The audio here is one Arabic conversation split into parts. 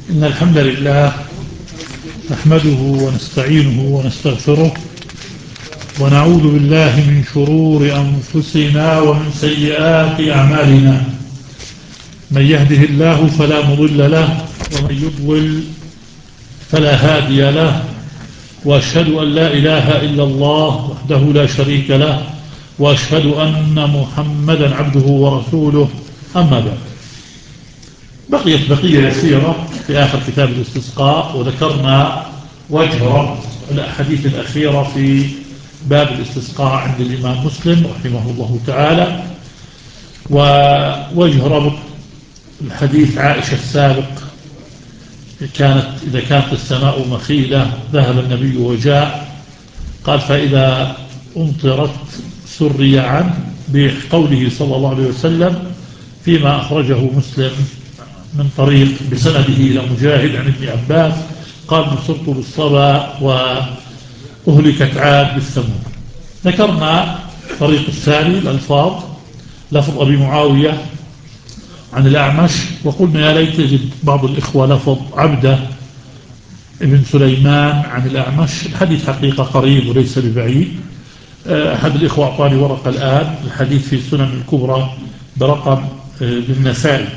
إن الحمد لله نحمده ونستعينه ونستغفره ونعوذ بالله من شرور أنفسنا ومن سيئات أعمالنا. من يهده الله فلا مضل له ومن يضلل فلا هادي له، وأشهد أن لا إله إلا الله وحده لا شريك له، وأشهد أن محمدا عبده ورسوله. أما بعد، بقيت بقية يسيرة في آخر كتاب الاستسقاء، وذكرنا وجه ربط الأحاديث الأخيرة في باب الاستسقاء عند الإمام مسلم رحمه الله تعالى، ووجه ربط الحديث عائشة السابق إذا كانت السماء مخيلة ذهب النبي وجاء، قال فإذا أمطرت سري عنه بقوله صلى الله عليه وسلم فيما أخرجه مسلم من طريق بسنده إلى مجاهد عن ابن عباس قال نصرت بالصبا وأهلكت عاد بالثمود. ذكرنا طريق الثاني الألفاظ، لفظ أبي معاوية عن الأعمش، وقلنا يا ليت يجد بعض الإخوة لفظ عبده ابن سليمان عن الأعمش. الحديث حقيقة قريب وليس ببعيد. أحد الإخوة أعطاني ورقة الآن، الحديث في السنن الكبرى برقم بالنسائي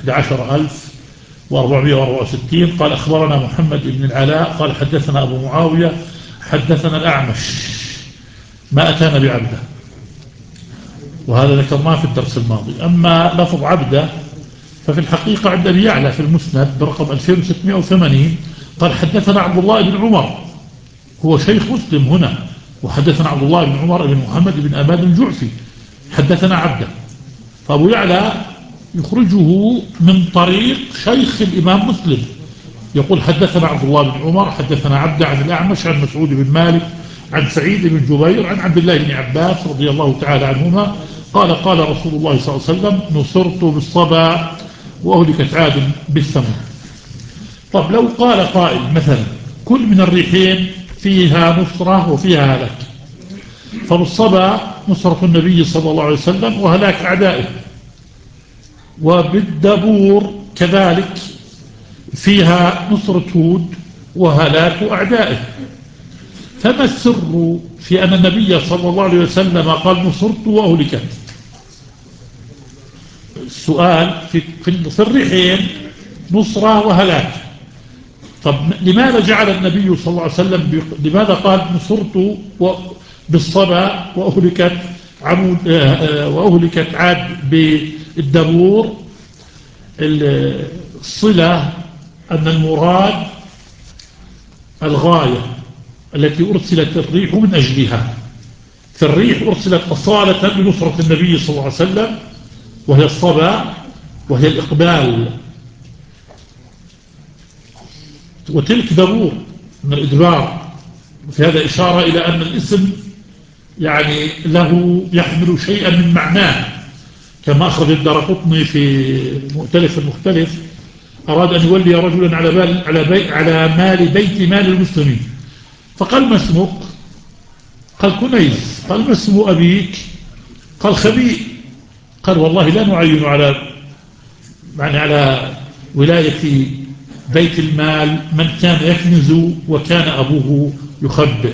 11464. قال أخبرنا محمد بن العلاء قال حدثنا أبو معاوية حدثنا الأعمش ما أتانا بعبده، وهذا ذكرناه في الدرس الماضي. أما لفظ عبده ففي الحقيقة عند أبي يعلى في المسند برقم 2680 قال حدثنا عبد الله بن عمر، هو شيخ مسلم هنا، وحدثنا عبد الله بن عمر بن محمد بن أباد الجعفي حدثنا عبده. فأبو يعلى يخرجه من طريق شيخ الإمام مسلم، يقول حدثنا عبد الله بن عمر حدثنا عبده عن الأعمش عن مسعود بن مالك عن سعيد بن جبير عن عبد الله بن عباس رضي الله تعالى عنهما قال قال رسول الله صلى الله عليه وسلم نصرت بالصبا وأهلكت عاد بالثمود. طب لو قال قائل مثلا كل من الريحين فيها نصرة وفيها هلاك، فبالصبا نصرة النبي صلى الله عليه وسلم وهلاك أعدائه، وبالدبور كذلك فيها نصرة هود وهلاك أعدائه. فما السر في أن النبي صلى الله عليه وسلم قال نصرت وأهلكت؟ السؤال في الريحين نصرة وهلاك. طب لماذا جعل النبي صلى الله عليه وسلم لماذا قال نصرت بالصبا وأهلكت عاد بالدبور؟ الصلة أن المراد الغاية التي أرسلت الريح من أجلها، فالريح أرسلت أصالة لنصرة النبي صلى الله عليه وسلم وهي الصبا وهي الإقبال، وتلك دبور من الإدبار. في هذا إشارة إلى أن الاسم يعني له يحمل شيئا من معناه، كما أخرج الدارقطني في مؤتلف المختلف أراد أن يولي رجلا على مال بيت مال المسلمين، فقال ما اسمك؟ قال كنيس. قال ما اسم أبيك؟ قال خبيء. قال والله لا نعين على ولاية بيت المال من كان يكنز وكان أبوه يخبئ.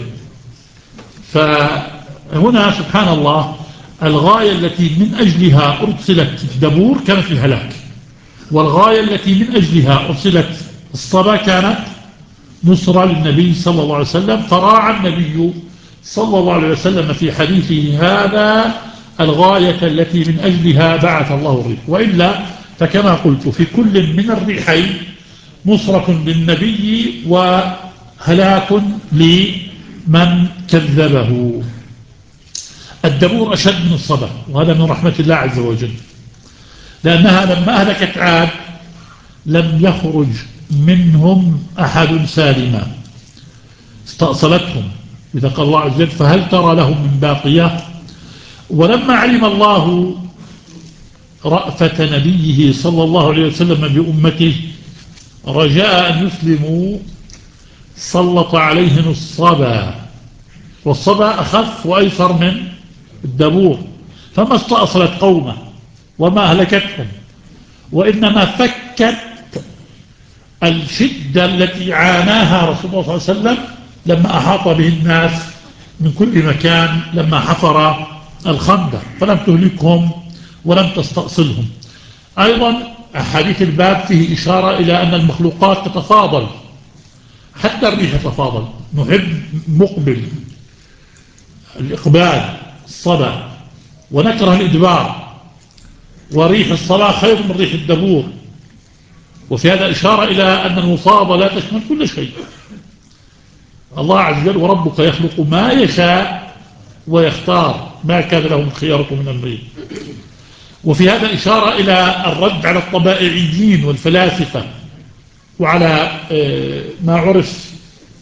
فهنا سبحان الله الغاية التي من أجلها أرسلت الدبور كانت الهلاك، والغاية التي من أجلها أرسلت الصبا كانت نصرة للنبي صلى الله عليه وسلم. فراعى النبي صلى الله عليه وسلم في حديثه هذا الغاية التي من أجلها بعث الله الريح، وإلا فكما قلت في كل من الريحين نصرة للنبي وهلاك لمن كذبه. الدبور أشد من الصبا، وهذا من رحمة الله عز وجل، لأنها لما أهلكت عاد لم يخرج منهم أحد سالما، استأصلتهم. إذا قال الله عز وجل فهل ترى لهم من باقية. ولما علم الله رأفة نبيه صلى الله عليه وسلم بأمته رجاء أن يسلموا سلط عليهم الصبا، والصبا أخف وأيسر من الدبور، فما استأصلت قومه وما أهلكتهم، وإنما فكت الشدة التي عاناها رسول الله صلى الله عليه وسلم لما أحاط به الناس من كل مكان لما حفر الخندق، فلم تهلكهم ولم تستأصلهم. أيضا أحاديث الباب فيه إشارة إلى أن المخلوقات تتفاضل، حتى الريح تتفاضل، نحب مقبل الإقبال الصبا، ونكره الإدبار، وريح الصلاة خير من ريح الدبور. وفي هذا إشارة إلى أن المفاضلة تشمل كل شيء. الله عز وجل وربك يخلق ما يشاء ويختار، ما كان لهم الخيارة من أمره. وفي هذا إشارة إلى الرد على الطبائعيين والفلاسفة، وعلى ما عرف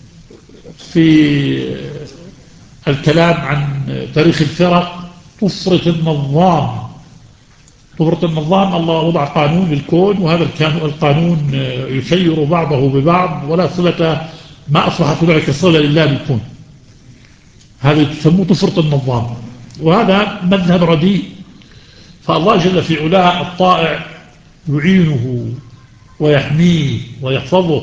في الكلام عن تاريخ الفرق طفرة النظام. طفرة النظام، الله وضع قانون للكون، وهذا القانون يسير بعضه ببعض، ولا صلة، ما أصبحت هناك صلة لله بالكون. هذا يسموه طفرة النظام، وهذا مذهب رديء. فالله جل في علاه الطائع يعينه ويحميه ويحفظه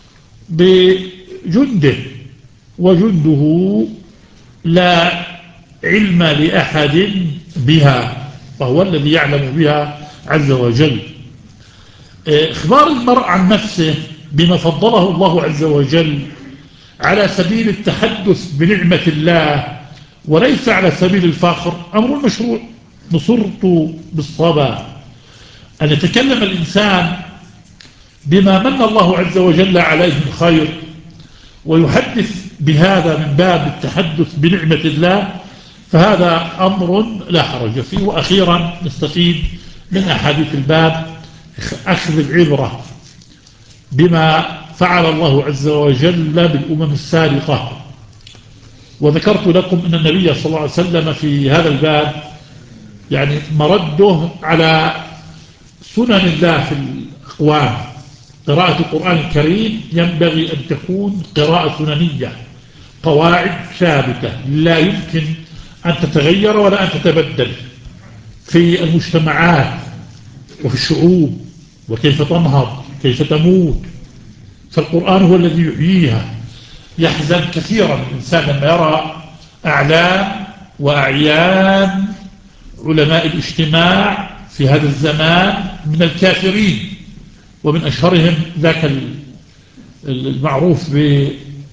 بجنده، وجنده لا علم لأحد بها، فهو الذي يعلم بها عز وجل. إخبار المرء عن نفسه بما فضله الله عز وجل على سبيل التحدث بنعمة الله وليس على سبيل الفاخر أمر مشروع. نصرت بالصبا، أن يتكلم الإنسان بما من الله عز وجل عليه من خير، ويحدث بهذا من باب التحدث بنعمة الله، فهذا أمر لا حرج فيه. وأخيرا نستفيد من أحاديث الباب أخذ العبرة بما فعل الله عز وجل بالأمم السابقة. وذكرت لكم أن النبي صلى الله عليه وسلم في هذا الباب يعني مرده على سنن الله في الأقوام. قراءة القرآن الكريم ينبغي أن تكون قراءة سننية، قواعد ثابتة لا يمكن أن تتغير ولا أن تتبدل في المجتمعات وفي الشعوب، وكيف تنهض كيف تموت. فالقرآن هو الذي يحييها. يحزن كثيرا الإنسان لما يرى أعلام وأعيان علماء الاجتماع في هذا الزمان من الكافرين، ومن أشهرهم ذاك المعروف ب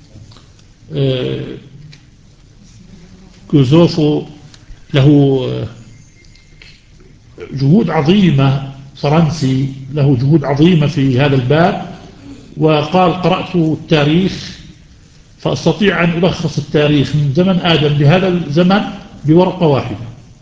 كوزوفو، له جهود عظيمة، فرنسي له جهود عظيمة في هذا الباب. وقال قرأت التاريخ فأستطيع أن ألخص التاريخ من زمن آدم لهذا الزمن بورقة واحدة.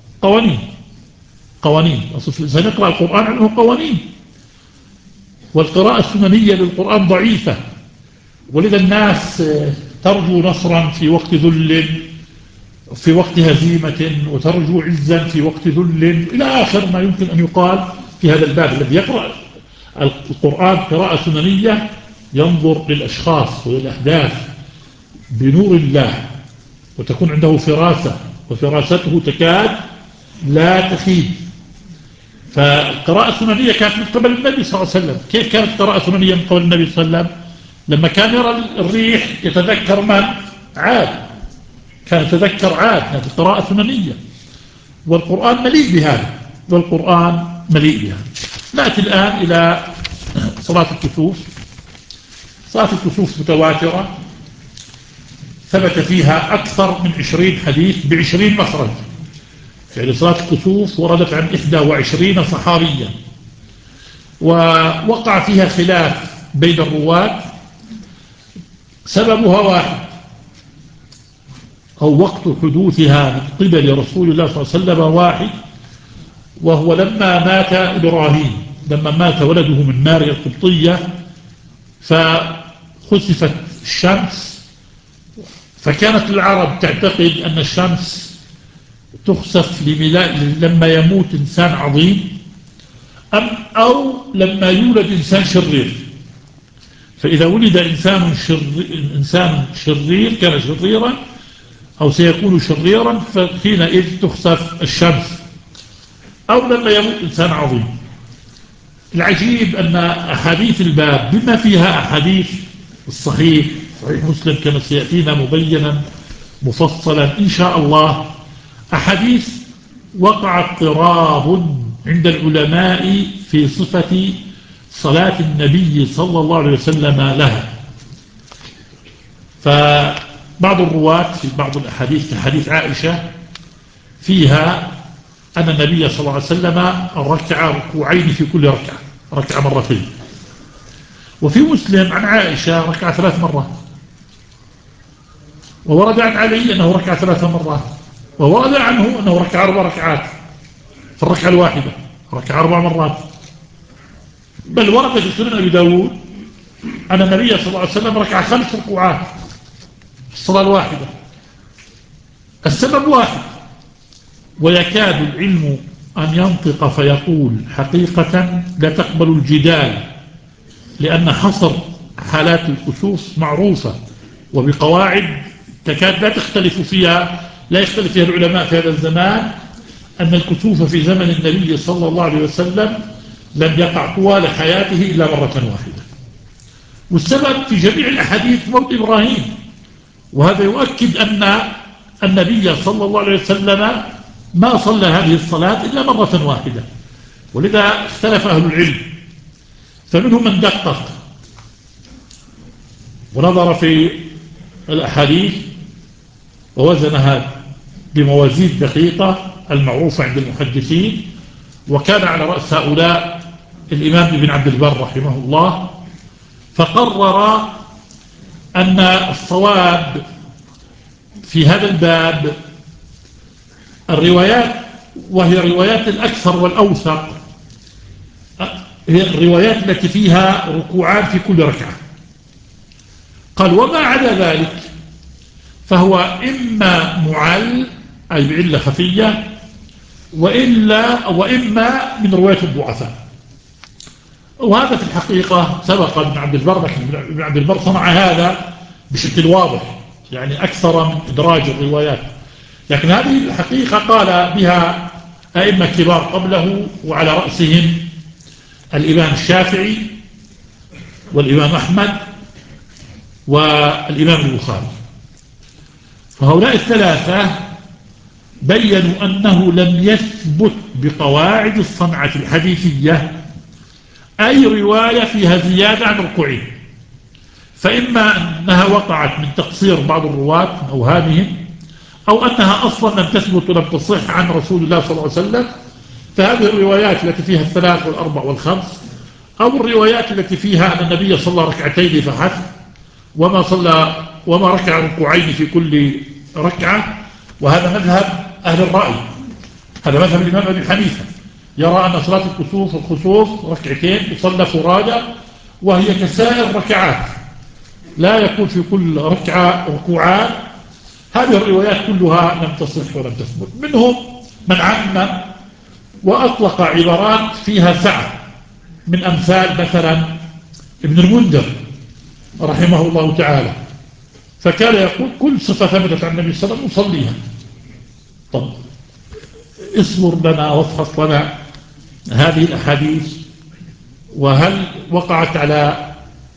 قوانين أصل الإنسان يقرأ القرآن عنه قوانين. والقراءة السننية للقرآن ضعيفة، ولذا الناس ترجو نصرا في وقت ذل، في وقت هزيمة، وترجو عزا في وقت ذل، إلى آخر ما يمكن أن يقال في هذا الباب. الذي يقرأ القرآن قراءة سننية ينظر للأشخاص وللأحداث بنور الله، وتكون عنده فراسة، وفراسته تكاد لا تخيب. فالقراءة السننية كانت من قبل النبي صلى الله عليه وسلم. كيف كانت القراءة السننية من قبل النبي صلى الله عليه وسلم؟ لما كان يرى الريح يتذكر من؟ عاد. كان يتذكر عاد، كانت القراءة سننية. والقرآن مليء بهذا. نأتي الآن إلى صلاة الكسوف. صلاة الكسوف متواترة، ثبت فيها أكثر من 20 حديث ب20 مخرج. يعني صلاة الكسوف وردت عن 21 صحابيا، ووقع فيها خلاف بين الرواة. سببها واحد، أو وقت حدوثها من قبل رسول الله صلى الله عليه وسلم واحد، وهو لما مات إبراهيم، لما مات ولده من ماريا القبطية، فخسفت الشمس. فكانت العرب تعتقد أن الشمس تخسف لما يموت إنسان عظيم، أو لما يولد إنسان شرير. فإذا ولد إنسان شرير كان شريرا، أو سيكون شريرا، فحينئذ تخسف الشمس، أو لما يموت إنسان عظيم. العجيب أن أحاديث الباب بما فيها أحاديث الصحيح صحيح مسلم كما سيأتينا مبينا مفصلا إن شاء الله، أحاديث وقع اضطراب عند العلماء في صفة صلاة النبي صلى الله عليه وسلم لها. فبعض الرواة في بعض الأحاديث كحديث عائشة فيها أن النبي صلى الله عليه وسلم ركع ركوعين في كل ركعة، ركع مرتين. وفي مسلم عن عائشة ركع 3 مرات، وورد عن علي أنه ركع 3 مرات، وورد عنه أنه ركع 4 ركعات في الركعة الواحدة، ركع 4 مرات. بل ورد في سنن أبي داود أن النبي صلى الله عليه وسلم ركع 5 ركوعات في الصلاة الواحدة. السبب واحد، ويكاد العلم أن ينطق فيقول حقيقة لا تقبل الجدال، لأن حصر حالات الكسوف معروفة وبقواعد تكاد لا تختلف فيها، لا يختلف فيها العلماء في هذا الزمان، أن الكسوف في زمن النبي صلى الله عليه وسلم لم يقع طوال حياته إلا مرة واحدة. والسبب في جميع الأحاديث موت إبراهيم، وهذا يؤكد أن النبي صلى الله عليه وسلم ما صلى هذه الصلاة إلا مرة واحدة. ولذا اختلف أهل العلم، فمنهم من دقق ونظر في الأحاديث ووزنها بموازين دقيقة المعروفة عند المحدثين، وكان على رأس هؤلاء الإمام ابن عبد البر رحمه الله، فقرر أن الصواب في هذا الباب الروايات، وهي الروايات الأكثر والأوثق، هي الروايات التي فيها ركوعان في كل ركعة. قال وما عدا ذلك فهو إما معل أي بعلة خفية، وإما من رواية الضعفاء. وهذا في الحقيقة سبق ابن عبد البر، لكن ابن عبد البر صنع هذا بشكل واضح، يعني أكثر من إدراج الروايات. لكن هذه الحقيقة قال بها أئمة كبار قبله، وعلى رأسهم الإمام الشافعي والإمام أحمد والإمام البخاري. فهؤلاء الثلاثة بيّنوا أنه لم يثبت بقواعد الصنعة الحديثية أي رواية فيها زيادة عن ركوعين، فإما أنها وقعت من تقصير بعض الرواة أو هذه، أو أنها أصلا لم تثبت ولم تصح عن رسول الله صلى الله عليه وسلم. فهذه الروايات التي فيها 3 و4 و5، أو الروايات التي فيها أن النبي صلى ركعتين فحسب وما ركع ركوعين في كل ركعة. وهذا مذهب أهل الرأي، هذا مذهب الإمام أبي حنيفة، يرى أن صلاة الكسوف والخسوف ركعتين تصلى فرادى، وهي كسائر الركعات، لا يكون في كل ركعة ركوعان. هذه الروايات كلها لم تصح ولم تثبت. منهم من عمم وأطلق عبارات فيها سعة، من أمثال مثلا ابن المنذر رحمه الله تعالى، فكان يقول كل صفة ثبتت عن النبي صلى الله عليه وسلم نصليها. طب اصبر لنا وافحص لنا هذه الأحاديث، وهل وقعت على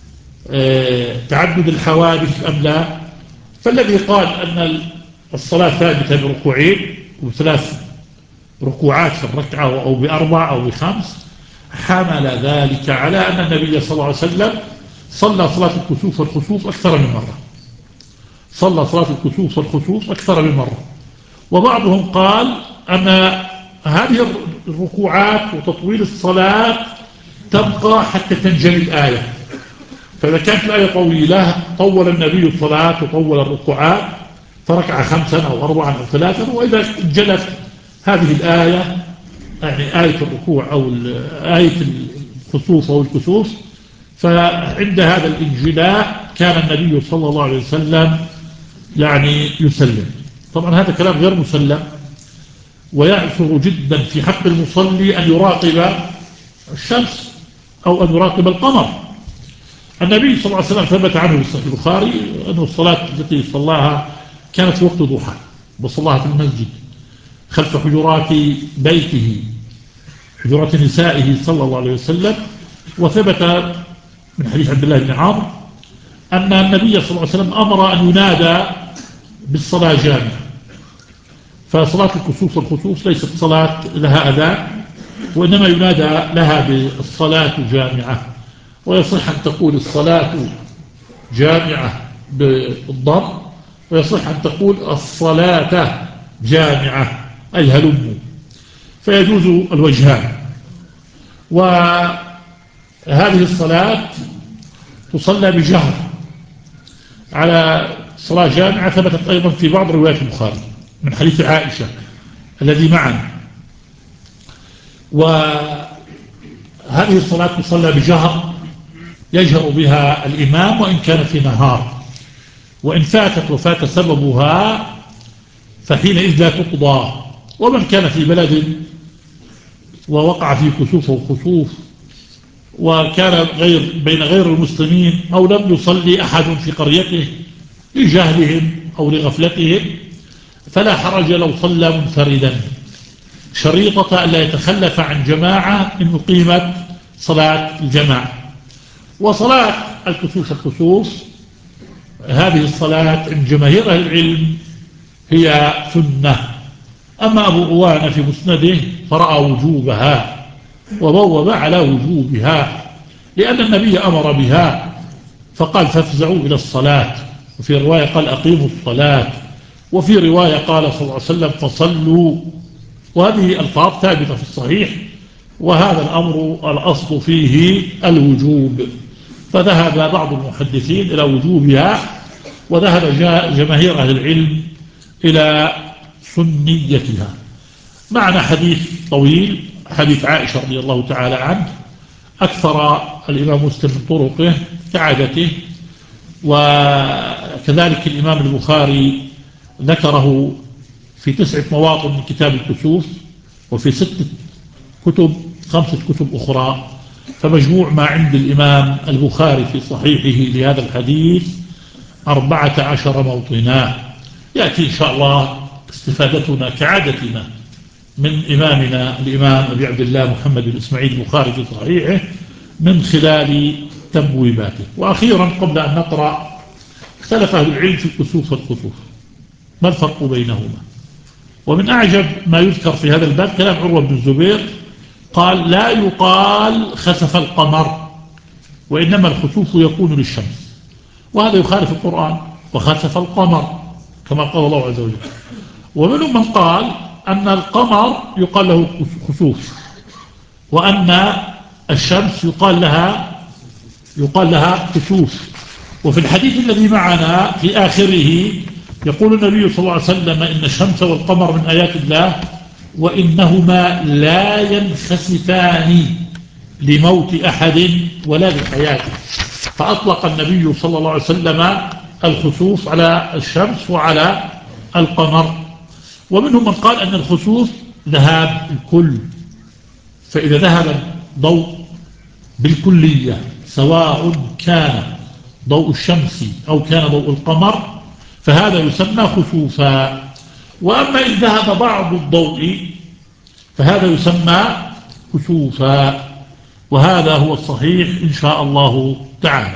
تعدد الحوادث أم لا؟ فالذي قال أن الصلاة ثابتة بركوعين و3 ركوعات في الركعة أو ب4 أو ب5، حمل ذلك على أن النبي صلى الله عليه وسلم صلى صلاة الكسوف والخسوف أكثر من مرة، صلى صلاة الكسوف والخسوف أكثر من مرة. وبعضهم قال أن هذه الركوعات وتطويل الصلاة تبقى حتى تنجلي الآية، فإذا كانت الآية طويلة طول النبي الصلاة وطول الركوعات فركع 5 أو 4 أو 3، وإذا جلت هذه الآية يعني آية الركوع أو آية الخسوف أو الكسوف، فعند هذا الانجلاء كان النبي صلى الله عليه وسلم يعني يسلم. طبعا هذا كلام غير مسلم، ويعثر جدا في حق المصلي أن يراقب الشمس أو أن يراقب القمر. النبي صلى الله عليه وسلم ثبت عنه في صحيح البخاري أن الصلاة التي صلاها كانت في وقت ضحى، وصلاها في المسجد خلف حجرات بيته، حجرات نسائه صلى الله عليه وسلم. وثبت من حديث عبد الله بن عمرو أن النبي صلى الله عليه وسلم أمر أن ينادى بالصلاة جامعة. فصلاة الكسوف والخسوف ليست صلاة لها أذان، وإنما ينادى لها بالصلاة جامعة. ويصح أن تقول الصلاة جامعة بالضم، ويصح أن تقول الصلاة جامعة أي هلم، فيجوز الوجهان. وهذه الصلاة تصلى بجهر على صلاة جامعة، ثبتت أيضا في بعض روايات البخاري من حديث عائشة الذي معنا. وهذه الصلاة تصلى بجهر يجهر بها الإمام وإن كان في نهار، وإن فاتت وفات سببها فحينئذ لا تقضى. ومن كان في بلد ووقع في كسوف وخسوف وكان بين غير المسلمين أو لم يصلي أحد في قريته لجهلهم أو لغفلتهم فلا حرج لو صلى منفردا، شريطة ألا يتخلف عن جماعة إن أقيمت صلاة الجماعة. وصلاة الكسوف هذه الصلاة عند جماهير أهل العلم هي سنة. أما أبو عوانة في مسنده فرأى وجوبها وبوب على وجوبها، لأن النبي أمر بها فقال فافزعوا إلى الصلاة، وفي رواية قال أقيموا الصلاة، وفي رواية قال صلى الله عليه وسلم فصلوا. وهذه الفاظ ثابتة في الصحيح، وهذا الأمر الأصل فيه الوجوب. فذهب بعض المحدثين إلى وجوبها، وذهب جماهير أهل العلم إلى سنيتها. معنا حديث طويل، حديث عائشة رضي الله تعالى عنه، أكثر الإمام مسلم من طرقه كعادته، وكذلك الإمام البخاري ذكره في 9 مواطن من كتاب الكسوف، وفي 5 كتب أخرى. فمجموع ما عند الإمام البخاري في صحيحه لهذا الحديث 14 موطنا. يأتي إن شاء الله استفادتنا كعادتنا من إمامنا الإمام أبي عبد الله محمد بن إسماعيل البخاري في صحيحه من خلال تبويباته. وأخيرا قبل أن نقرأ، اختلف أهل العلم في الكسوف والخسوف، ما الفرق بينهما؟ ومن أعجب ما يذكر في هذا الباب كلام عروة بن الزبير، قال لا يقال خسف القمر، وإنما الخسوف يكون للشمس، وهذا يخالف القرآن وخسف القمر كما قال الله عز وجل. ومنهم من قال أن القمر يقال له خسوف، وأن الشمس يقال لها كسوف. وفي الحديث الذي معنا في آخره يقول النبي صلى الله عليه وسلم إن الشمس والقمر من آيات الله وإنهما لا ينخسفان لموت أحد ولا لحياته. فأطلق النبي صلى الله عليه وسلم الخسوف على الشمس وعلى القمر. ومنهم من قال أن الخسوف ذهاب الكل، فإذا ذهب الضوء بالكلية سواء كان ضوء الشمس أو كان ضوء القمر فهذا يسمى خسوفا. وأما إن ذهب بعض الضوء فهذا يسمى كسوفا، وهذا هو الصحيح إن شاء الله تعالى.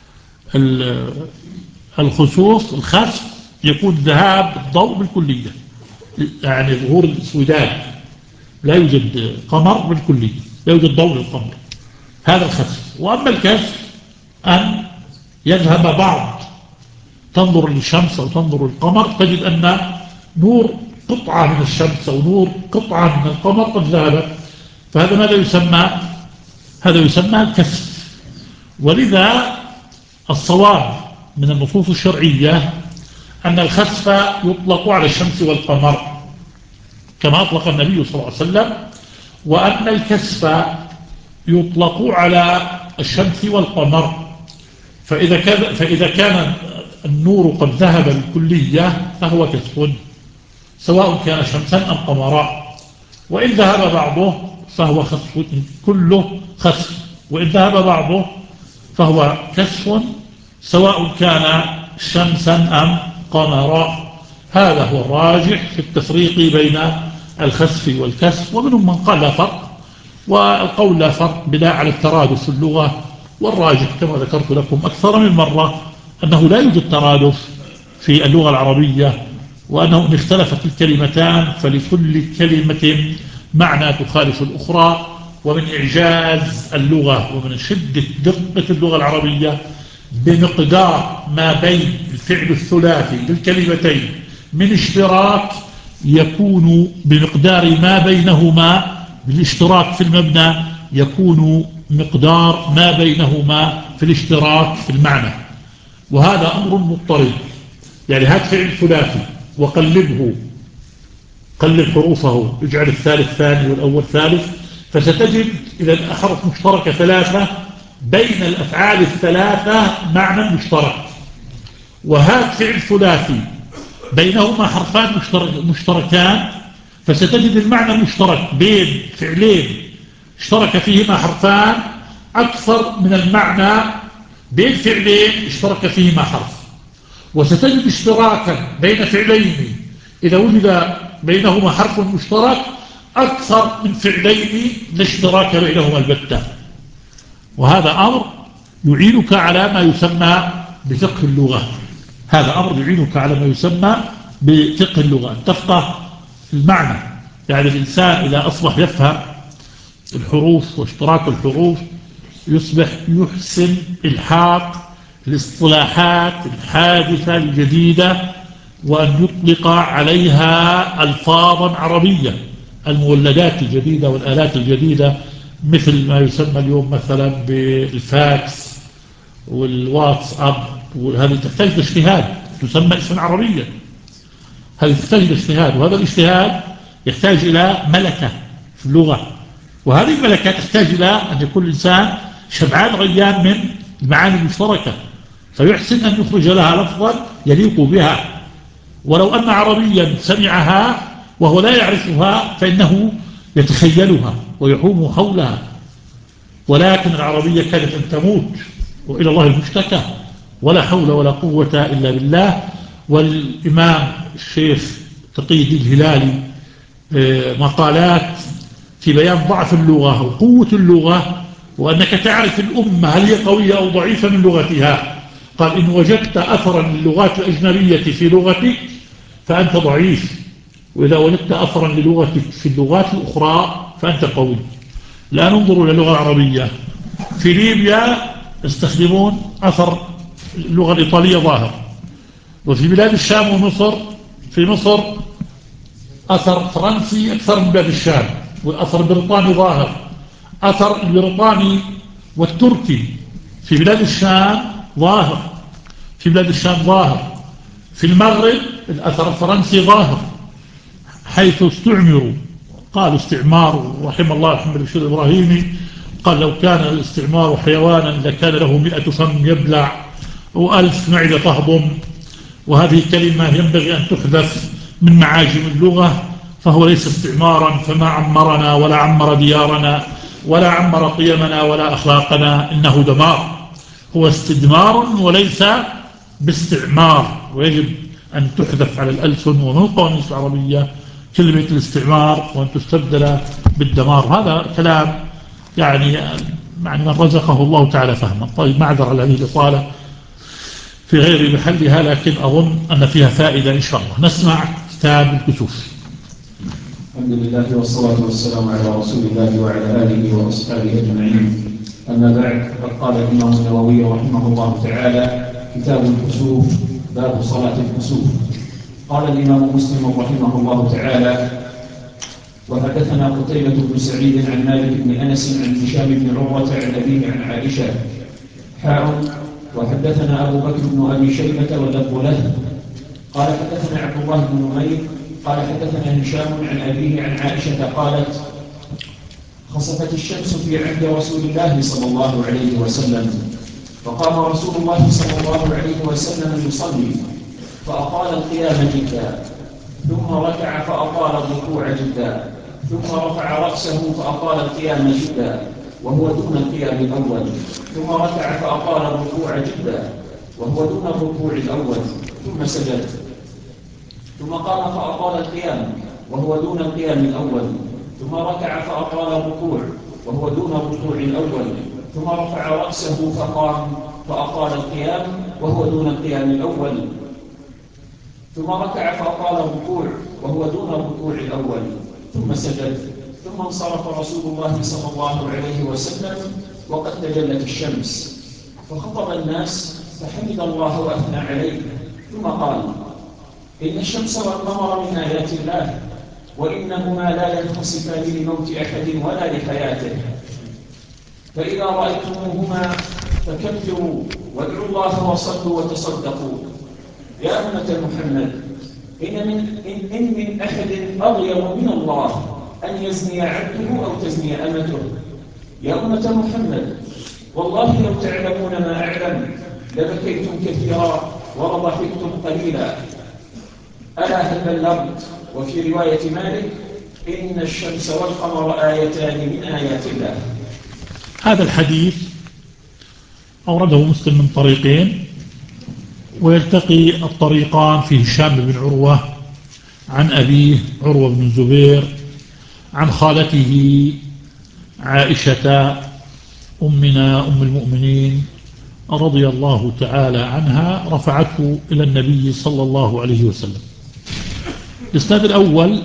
الخسوف الخسف يكون ذهاب الضوء بالكلية، يعني ظهور الاسودان، لا يوجد قمر بالكلية، لا يوجد ضوء للقمر، هذا الخسف. وأما الكسف أن يذهب بعض، تنظر للشمس أو تنظر للقمر تجد أن نور قطعة من الشمس أو نور قطعة من القمر قد ذهبت، فهذا ماذا يسمى؟ هذا يسمى الكسف. ولذا الصواب من النصوص الشرعية أن الخسف يطلق على الشمس والقمر كما أطلق النبي صلى الله عليه وسلم، وأن الكسف يطلق على الشمس والقمر. فإذا كان النور قد ذهب بالكلية فهو كسف سواء كان شمسا أم قمرا، وإن ذهب بعضه فهو خسف، كله خسف، وإن ذهب بعضه فهو كسف سواء كان شمسا أم قمرا. هذا هو الراجح في التفريق بين الخسف والكسف. ومنهم من قال لا فرق، والقول لا فرق بناء على الترادف في اللغة، والراجح كما ذكرت لكم أكثر من مرة أنه لا يوجد ترادف في اللغة العربية، وأنه إن اختلفت الكلمتان فلكل كلمة معنى تخالف الأخرى. ومن إعجاز اللغة ومن شدة دقة اللغة العربية بمقدار ما بين الفعل الثلاثي للكلمتين من اشتراك يكون بمقدار ما بينهما بالاشتراك في المبنى يكون مقدار ما بينهما في الاشتراك في المعنى. وهذا أمر مضطرد. يعني هات فعل ثلاثي وقلبه، قلب حروفه، اجعل الثالث ثاني والأول ثالث، فستجد إذا الأحرف مشتركة ثلاثة بين الأفعال الثلاثة معنى مشترك. وهات فعل ثلاثي بينهما حرفان مشتركان، فستجد المعنى المشترك بين فعلين اشترك فيهما حرفان أكثر من المعنى بين فعلين اشترك فيهما حرف. وستجد اشتراكا بين فعلين إذا وجد بينهما حرف مشترك أكثر من فعلين لا اشتراك بينهما البتة. وهذا أمر يعينك على ما يسمى بفقه اللغة. هذا أمر يعينك على ما يسمى بفقه اللغة، تفقه المعنى. يعني الإنسان إذا أصبح يفهم الحروف واشتراك الحروف يصبح يحسن إلحاق الاصطلاحات الحادثة الجديدة، وأن يطلق عليها ألفاظا عربية، المولدات الجديدة والآلات الجديدة، مثل ما يسمى اليوم مثلا بالفاكس والواتساب، وهذه تحتاج اجتهاد، تسمى اسما عربيا. هذه تحتاج الاجتهاد، وهذا الاجتهاد يحتاج إلى ملكة في اللغة، وهذه الملكة تحتاج إلى أن يكون الإنسان شبعان غيان من المعاني المشتركة، فيحسن أن يخرج لها لفظا يليق بها. ولو أن عربيا سمعها وهو لا يعرفها فإنه يتخيلها ويحوم حولها. ولكن العربية كانت أن تموت وإلى الله المشتكى، ولا حول ولا قوة إلا بالله. والإمام الشيخ تقي الدين الهلالي مقالات في بيان ضعف اللغة وقوة اللغة، وأنك تعرف الأمة هل هي قوية أو ضعيفة من لغتها. قال إن وجدت أثرا للغات الأجنبية في لغتك فأنت ضعيف، وإذا وجدت أثرا للغتك في اللغات الأخرى فأنت قوي. لا ننظر إلى اللغة العربية. في ليبيا يستخدمون أثر اللغة الإيطالية ظاهر، وفي بلاد الشام ومصر، في مصر أثر فرنسي أكثر من بلاد الشام، والأثر البريطاني ظاهر. أثر البريطاني والتركي في بلاد الشام ظاهر، في بلاد الشام ظاهر. في المغرب الأثر الفرنسي ظاهر، حيث استعمروا. قالوا استعمار، رحم الله محمد بشير الإبراهيمي قال لو كان الاستعمار حيوانا لكان له 100 فم يبلع و1000 معدة تهضم. وهذه كلمة ينبغي أن تحذف من معاجم اللغة، فهو ليس استعمارا، فما عمرنا ولا عمر ديارنا ولا عمر قيمنا ولا أخلاقنا، إنه دمار. هو استدمار وليس باستعمار، ويجب أن تحذف على الألسن ومن القوانين العربية كلمة الاستعمار وأن تستبدل بالدمار. هذا كلام يعني من رزقه الله تعالى فهما. طيب، معذر على هذه الإطالة في غير محلها، لكن أظن أن فيها فائدة إن شاء الله. نسمع كتاب الكسوف. الحمد لله والصلاة والسلام على رسول الله وعلى آله وأصحابه أجمعين. أما بعد، فقد قال الإمام النووي رحمه الله تعالى: كتاب الكسوف، باب صلاة الكسوف. قال الإمام مسلم رحمه الله تعالى: وحدثنا قتيبة بن سعيد عن مالك بن أنس عن هشام بن عروة عن أبيه عن عائشة وحدثنا أبو بكر بن أبي شيبة واللفظ له قال حدثنا عبد الله بن نمير قال حدثنا هشام عن أبيه عن عائشة قالت: خسفت الشمس في عهد رسول الله صلى الله عليه وسلم، فقام رسول الله صلى الله عليه وسلم يصلي فأطال القيام جدا، ثم ركع فأطال الركوع جدا، ثم رفع رأسه فأطال القيام جدا وهو دون القيام الأول، ثم ركع فأطال الركوع جدا وهو دون الركوع الأول، ثم سجد، ثم قام فأطال القيام وهو دون القيام الأول، ثم ركع فأطال الركوع، وهو دون الركوع الأول، ثم رفع رأسه فقام فأطال القيام وهو دون القيام الأول، ثم ركع فأطال الركوع وهو دون الركوع الأول، ثم سجد، ثم انصرف رسول الله صلى الله عليه وسلم وقد تجلت الشمس، فخطب الناس فحمد الله وأثنى عليه، ثم قال: إن الشمس والقمر من آيات الله، وإنهما لا ينخسفان لموت أحد ولا لحياته، فإذا رأيتموهما فكبروا وادعوا الله وصلوا وتصدقوا. يا أمة محمد، إن من أحد أغير من الله أن يزني عبده أو تزني أمته. يا أمة محمد، والله لو تعلمون ما أعلم لبكيتم كثيرا ولضحكتم قليلا. ألا هل بلغت؟ وفي رواية مالك: إن الشمس والقمر آيتان من آيات الله. هذا الحديث أورده مسلم من طريقين، ويلتقي الطريقان في هشام بن عروة عن أبيه عروة بن الزبير عن خالته عائشة أمنا أم المؤمنين رضي الله تعالى عنها، رفعته إلى النبي صلى الله عليه وسلم. الإسناد الأول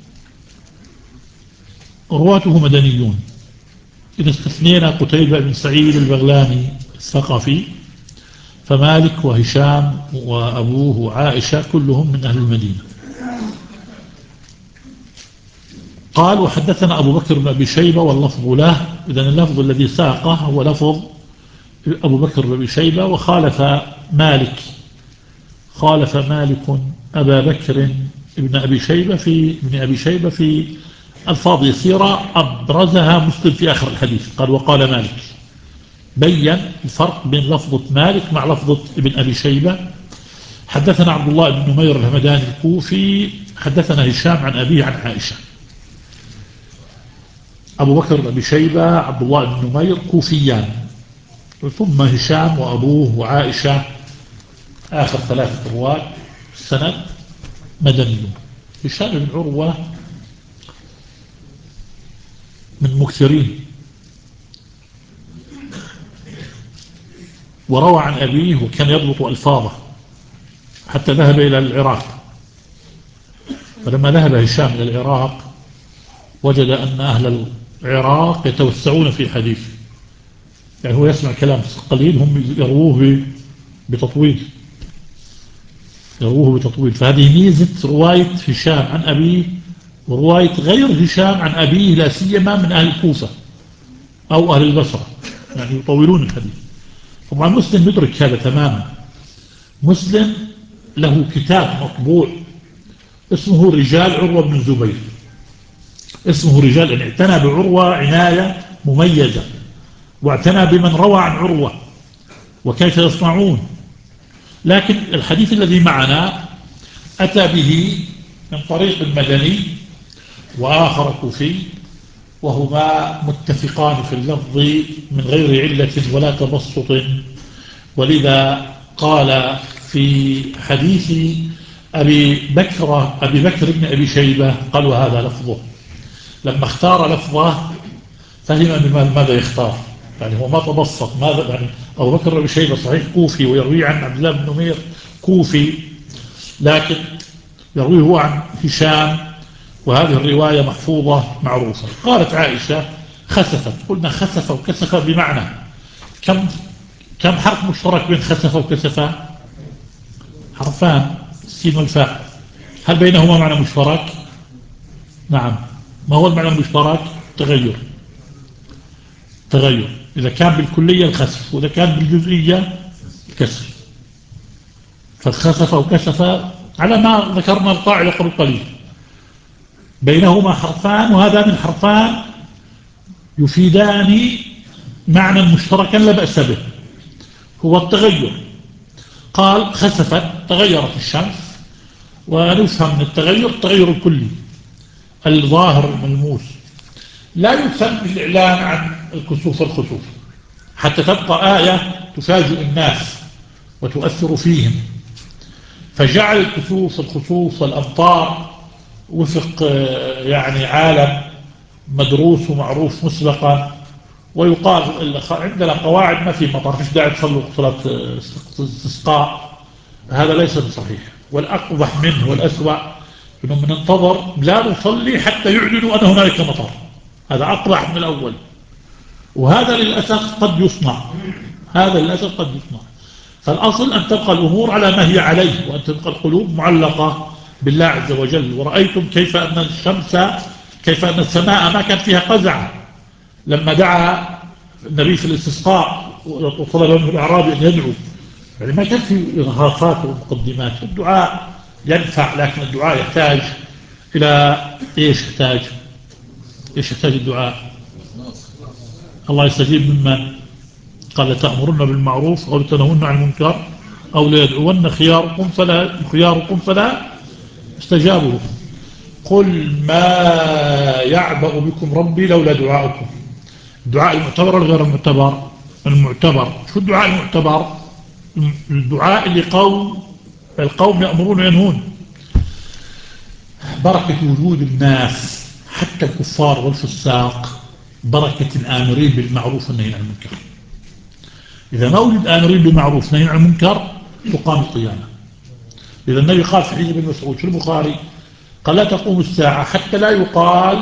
رواته مدنيون، إذا استثنينا قتيبة بن سعيد البغلاني الثقفي، فمالك وهشام وأبوه وعائشة كلهم من أهل المدينة. قال: وحدثنا أبو بكر بن أبي شيبة واللفظ له. إذن اللفظ الذي ساقه هو لفظ أبو بكر بن أبي شيبة، وخالف مالك أبا بكر ابن أبي شيبة في ألفاظ يسيرة أبرزها مسلم في آخر الحديث. قال: وقال مالك، بين الفرق بين لفظة مالك مع لفظة ابن أبي شيبة. حدثنا عبد الله بن نمير الهمداني الكوفي، حدثنا هشام عن أبيه عن عائشة. أبو بكر بن أبي شيبة عبد الله بن نمير كوفيان، ثم هشام وأبوه وعائشة آخر ثلاثة رواة السند مدنيون. هشام بن عروة من مكثرين، وروى عن أبيه وكان يضبط ألفاظه حتى ذهب إلى العراق. فلما ذهب هشام إلى العراق وجد أن أهل العراق يتوسعون في حديث، يعني هو يسمع كلام قليل، هم يروه بتطويل. فهذه ميزة رواية هشام عن أبيه ورواية غير هشام عن أبيه، لا سيما من أهل الكوفة أو أهل البصرة، يعني يطولون الحديث. طبعا مسلم يدرك هذا تماما. مسلم له كتاب مطبوع اسمه رجال عروة بن الزبير، اسمه رجال، ان اعتنى بعروة عناية مميزة، واعتنى بمن روى عن عروة وكيف يصنعون. لكن الحديث الذي معنا أتى به من طريق المدني وآخر كوفي، وهما متفقان في اللفظ من غير علة ولا تبسط، ولذا قال في حديث أبي بكر بن أبي شيبة قال: وهذا لفظه. لما اختار لفظه فهم ماذا يختار، يعني هو ما تبسط. ماذا يعني؟ أبو بكر بن أبي شيبة صحيح كوفي ويروي عن عبد الله بن نمير كوفي، لكن يروي هو عن هشام، وهذه الرواية محفوظة معروفة. قالت عائشة: خسفت. قلنا خسف وكسف بمعنى كم حرف مشترك بين خسف وكسف؟ حرفان، السين والفاء. هل بينهما معنى مشترك؟ نعم. ما هو المعنى المشترك؟ تغير. إذا كان بالكلية الخسف، وإذا كان بالجزئية الكسر. فالخسف وكسف على ما ذكرنا القاعدة قبل قليل، بينهما حرفان، وهذان الحرفان يفيدان معنى مشتركا لا بأس به، هو التغير. قال: خسفت، تغيرت الشمس، ونفهم من التغير الكلي الظاهر الملموس، لا يفهم بالإعلان عن الكسوف والخسوف، حتى تبقى آية تفاجئ الناس وتؤثر فيهم. فجعل الكسوف والخسوف والأمطار وفق يعني عالم مدروس ومعروف مسبقا، ويقال عندنا قواعد ما في مطر فيش داعي تصلوا صلاة استسقاء، هذا ليس بصحيح. والأقبح منه والأسوأ أنه ننتظر لا نصلي حتى يعلنوا أن هنالك مطر، هذا أقبح من الأول. وهذا للأسف قد يصنع، هذا للأسف قد يصنع. فالأصل أن تبقى الأمور على ما هي عليه، وأن تبقى القلوب معلقة بالله عز وجل. ورأيتم كيف أن السماء ما كان فيها قزعة لما دعا النبي في الاستسقاء وطلب منه الأعرابي أن يدعو، يعني ما كان في إرهاصات ومقدمات. الدعاء ينفع، لكن الدعاء يحتاج إلى إيش يحتاج الدعاء؟ الله يستجيب ممن قال تأمرن بالمعروف أو لتنهون عن المنكر أو ليدعون خياركم فلا استجابوا لكم. قل ما يعبأ بكم ربي لولا دعاؤكم. الدعاء المعتبر ولا غير المعتبر؟ المعتبر. شو الدعاء المعتبر؟ الدعاء اللي القوم يأمرون وينهون. بركة وجود الناس حتى الكفار والفساق بركة الآمرين بالمعروف والنهي عن المنكر. إذا ما وجد آمرين بالمعروف والنهي عن المنكر تقام القيامة. إذا النبي قال في حديث ابن مسعود في البخاري قال لا تقوم الساعة حتى لا يقال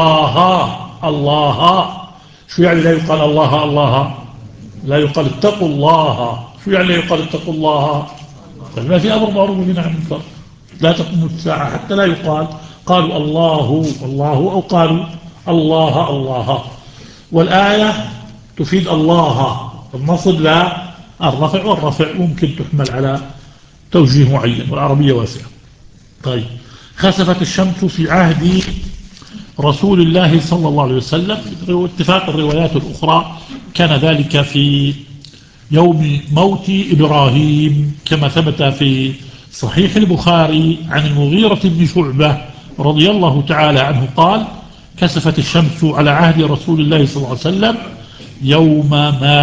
الله. شو يعني لا يقال الله؟ لا يقال اتقوا الله. شو يعني لا يقال اتقوا الله؟ ما في أمر معروف ونهي عن المنكر. لا تقوم الساعة حتى لا يقال قالوا الله أو قالوا الله. والآية تفيد الله، النصب لا الرفع، والرفع ممكن تحمل على توجيه معين، والعربية واسعة. طيب، خسفت الشمس في عهد رسول الله صلى الله عليه وسلم. اتفاق الروايات الأخرى كان ذلك في يوم موت إبراهيم، كما ثبت في صحيح البخاري عن المغيرة بن شعبة رضي الله تعالى عنه قال كسفت الشمس على عهد رسول الله صلى الله عليه وسلم يوم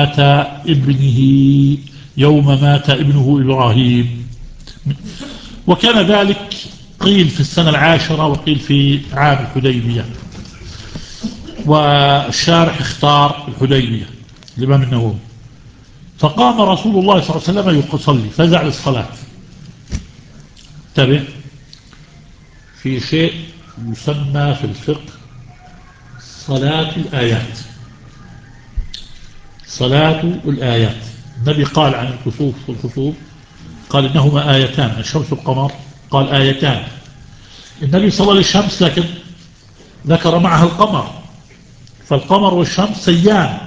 مات ابنه إبراهيم. وكان ذلك قيل في السنة 10 وقيل في عام الحديبية، والشارح اختار الحديبية الإمام النووي. فقام رسول الله صلى الله عليه وسلم يصلي، فزع للصلاة. انتبه، في شيء يسمى في الفقه صلاة الآيات. النبي قال عن الكسوف والخسوف قال إنهما آيتان، الشمس والقمر قال آيتان. النبي صلى للشمس لكن ذكر معها القمر، فالقمر والشمس سيان.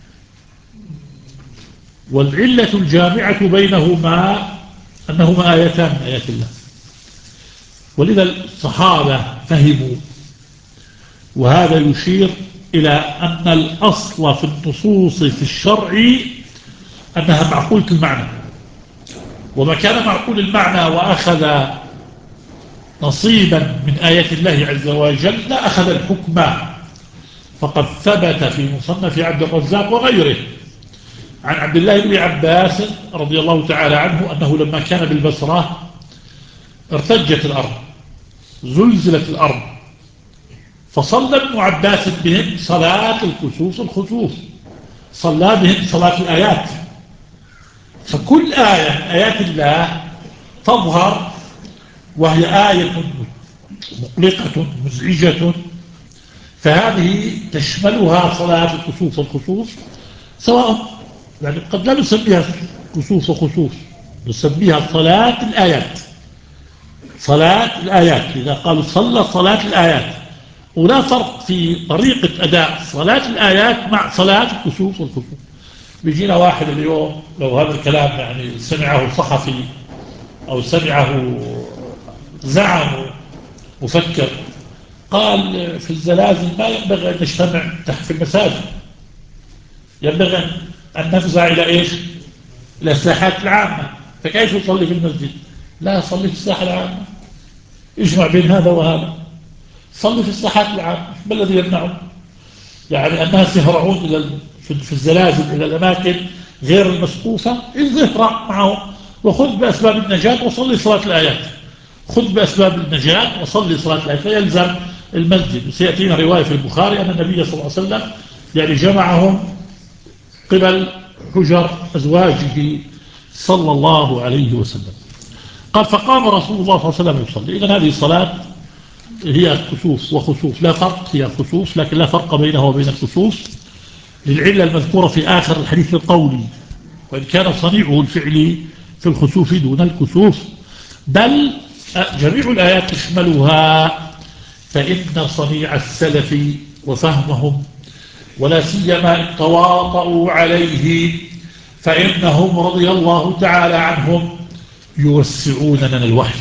والعلة الجامعة بينهما أنهما آيتان من آيات الله. ولذا الصحابة فهموا، وهذا يشير إلى أن الأصل في النصوص في الشرع أنها معقولة المعنى، وما كان معقول المعنى وأخذ نصيبا من آيات الله عز وجل لا أخذ الحكم. فقد ثبت في مصنف عبد الرزاق وغيره عن عبد الله بن عباس رضي الله تعالى عنه أنه لما كان بالبصرة ارتجت الأرض، زلزلت الأرض، فصلى ابن عباس بهم صلاة الخسوف، صلى بهم صلاة الآيات. فكل آية من آيات الله تظهر وهي آية مقلقة مزعجة، فهذه تشملها صلاة الخسوف سواء يعني قد لا نسميها كسوف، نسميها صلاة الآيات. إذا قالوا صلى صلاة الآيات، ولا فرق في طريقة أداء صلاة الآيات مع صلاة الكسوف. بيجينا واحد اليوم لو هذا الكلام يعني سمعه صحفي أو سمعه زعم مفكر، قال في الزلازل ما ينبغي أن نجتمع تحت في المساجد، ينبغي أن نفزع إلى إيش؟ إلى الساحات العامة. فكيف يصلي في المسجد؟ لا يصلي في الساحة العامة، اجمع بين هذا وهذا، صلي في الساحات العامة. ما الذي يمنعه؟ يعني الناس يهرعون في الزلازل إلى الأماكن غير المسقوفة، اهرع معه وخذ بأسباب النجاة وصلي صلاة الآيات. خذ بأسباب النجاة وصلي صلاة الآيات. فيلزم المسجد. وسيأتينا رواية في البخاري أن النبي صلى الله عليه وسلم يعني جمعهم قبل حجر أزواجه صلى الله عليه وسلم. قال فقام رسول الله صلى الله عليه وسلم يصلي. إذن هذه الصلاة هي كسوف وخسوف، لا فرق، هي خسوف لكن لا فرق بينها وبين الكسوف للعلة المذكورة في آخر الحديث القولي، وإن كان صنيعه الفعلي في الخسوف دون الكسوف، بل جميع الآيات تشملها، فإن صنيع السلف وفهمهم ولا سيما إن تواطؤوا عليه فإنهم رضي الله تعالى عنهم يوسعون لنا الوحي،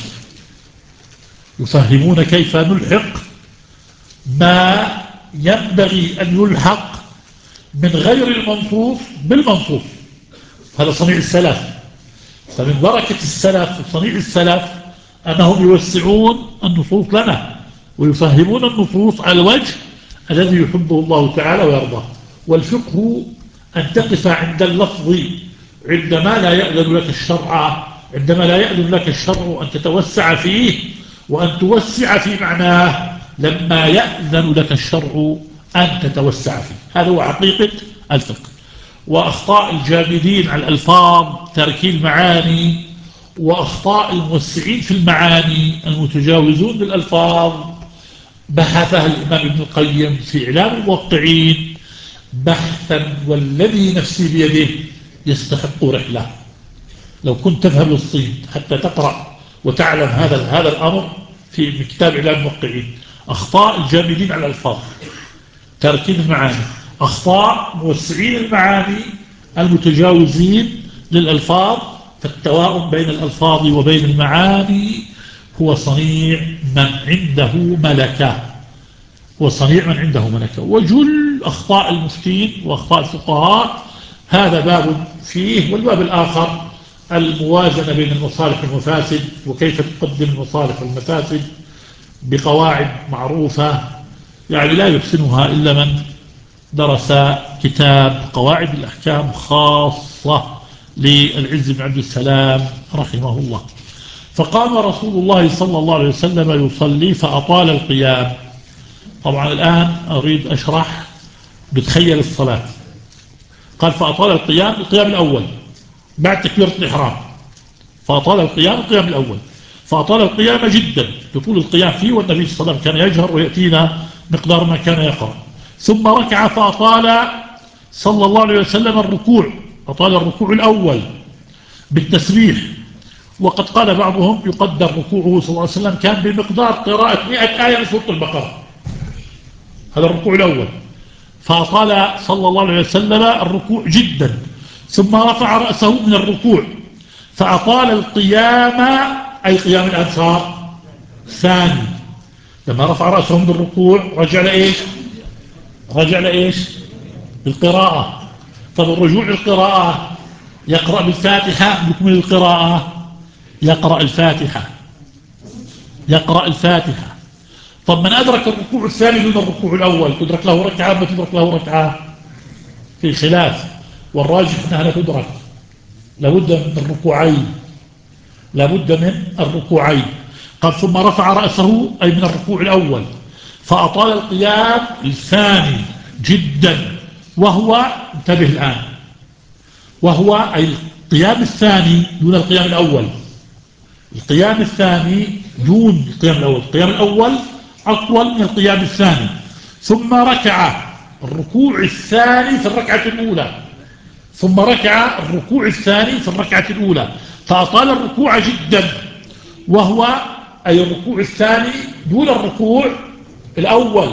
يفهمون كيف نلحق ما ينبغي أن يلحق من غير المنصوص بالمنصوص. هذا صنيع السلف. فمن بركة السلف وصنيع السلف أنهم يوسعون النصوص لنا ويفهمون النصوص على الوجه الذي يحبه الله تعالى ويرضاه. والفقه أن تقف عند اللفظ عندما لا يأذن لك الشرع، عندما لا يأذن لك الشرع أن تتوسع فيه وأن توسع في معناه لما يأذن لك الشرع أن تتوسع فيه. هذا هو حقيقة الفقه. وأخطاء الجامدين على الألفاظ تركي المعاني، وأخطاء الموسعين في المعاني المتجاوزون للألفاظ بحثها الإمام ابن القيم في إعلام الموقعين بحثا والذي نفسي بيده يستحق رحلة. لو كنت تذهب للصين حتى تقرأ وتعلم هذا الأمر في كتاب إعلام الموقعين. أخطاء الجامدين على الألفاظ تركين المعاني، أخطاء موسعين المعاني المتجاوزين للألفاظ، فالتواؤم بين الألفاظ وبين المعاني هو صنيع من عنده ملكة، وجل أخطاء المفتين وأخطاء الفقهاء هذا باب فيه. والباب الآخر الموازنة بين المصالح والمفاسد، وكيف تقدم المصالح والمفاسد بقواعد معروفة يعني لا يحسنها إلا من درس كتاب قواعد الأحكام خاصة للعز بن عبد السلام رحمه الله. فقام رسول الله صلى الله عليه وسلم يصلي فأطال القيام. طبعا الآن أريد أشرح بتخيل الصلاة. قال فأطال القيام الأول بعد تكبيرة الإحرام، فأطال القيام الأول، فأطال القيام جدا يطول القيام فيه، والنبي صلى الله عليه وسلم كان يجهر ويأتينا مقدار ما كان يقرأ. ثم ركع فأطال صلى الله عليه وسلم الركوع، أطال الركوع الأول بالتسبيح، وقد قال بعضهم يقدر ركوعه صلى الله عليه وسلم كان بمقدار قراءة 100 آية من سورة البقرة. هذا الركوع الأول. فأطال صلى الله عليه وسلم الركوع جدا، ثم رفع رأسه من الركوع فأطال القيام، أي قيام الأنصار ثاني. لما رفع رأسه من الركوع رجع لإيش بالقراءة. طب الرجوع للقراءة يقرأ بالفاتحة بكمل القراءة، يقرأ الفاتحة. طب من أدرك الركوع الثاني دون الركوع الأول تدرك له ركعة ما تدرك له ركعة؟ في خلاف، والراجح أنها تدرك، لابد من الركوعين. قال ثم رفع رأسه أي من الركوع الأول فأطال القيام الثاني جدا، وهو انتبه الآن، وهو أي القيام الثاني دون القيام الأول. القيام الثاني دون القيام الأول، القيام الأول أطول من القيام الثاني. ثم ركع الركوع الثاني في الركعة الأولى، فأطال الركوع جدا، وهو أي الركوع الثاني دون الركوع الأول،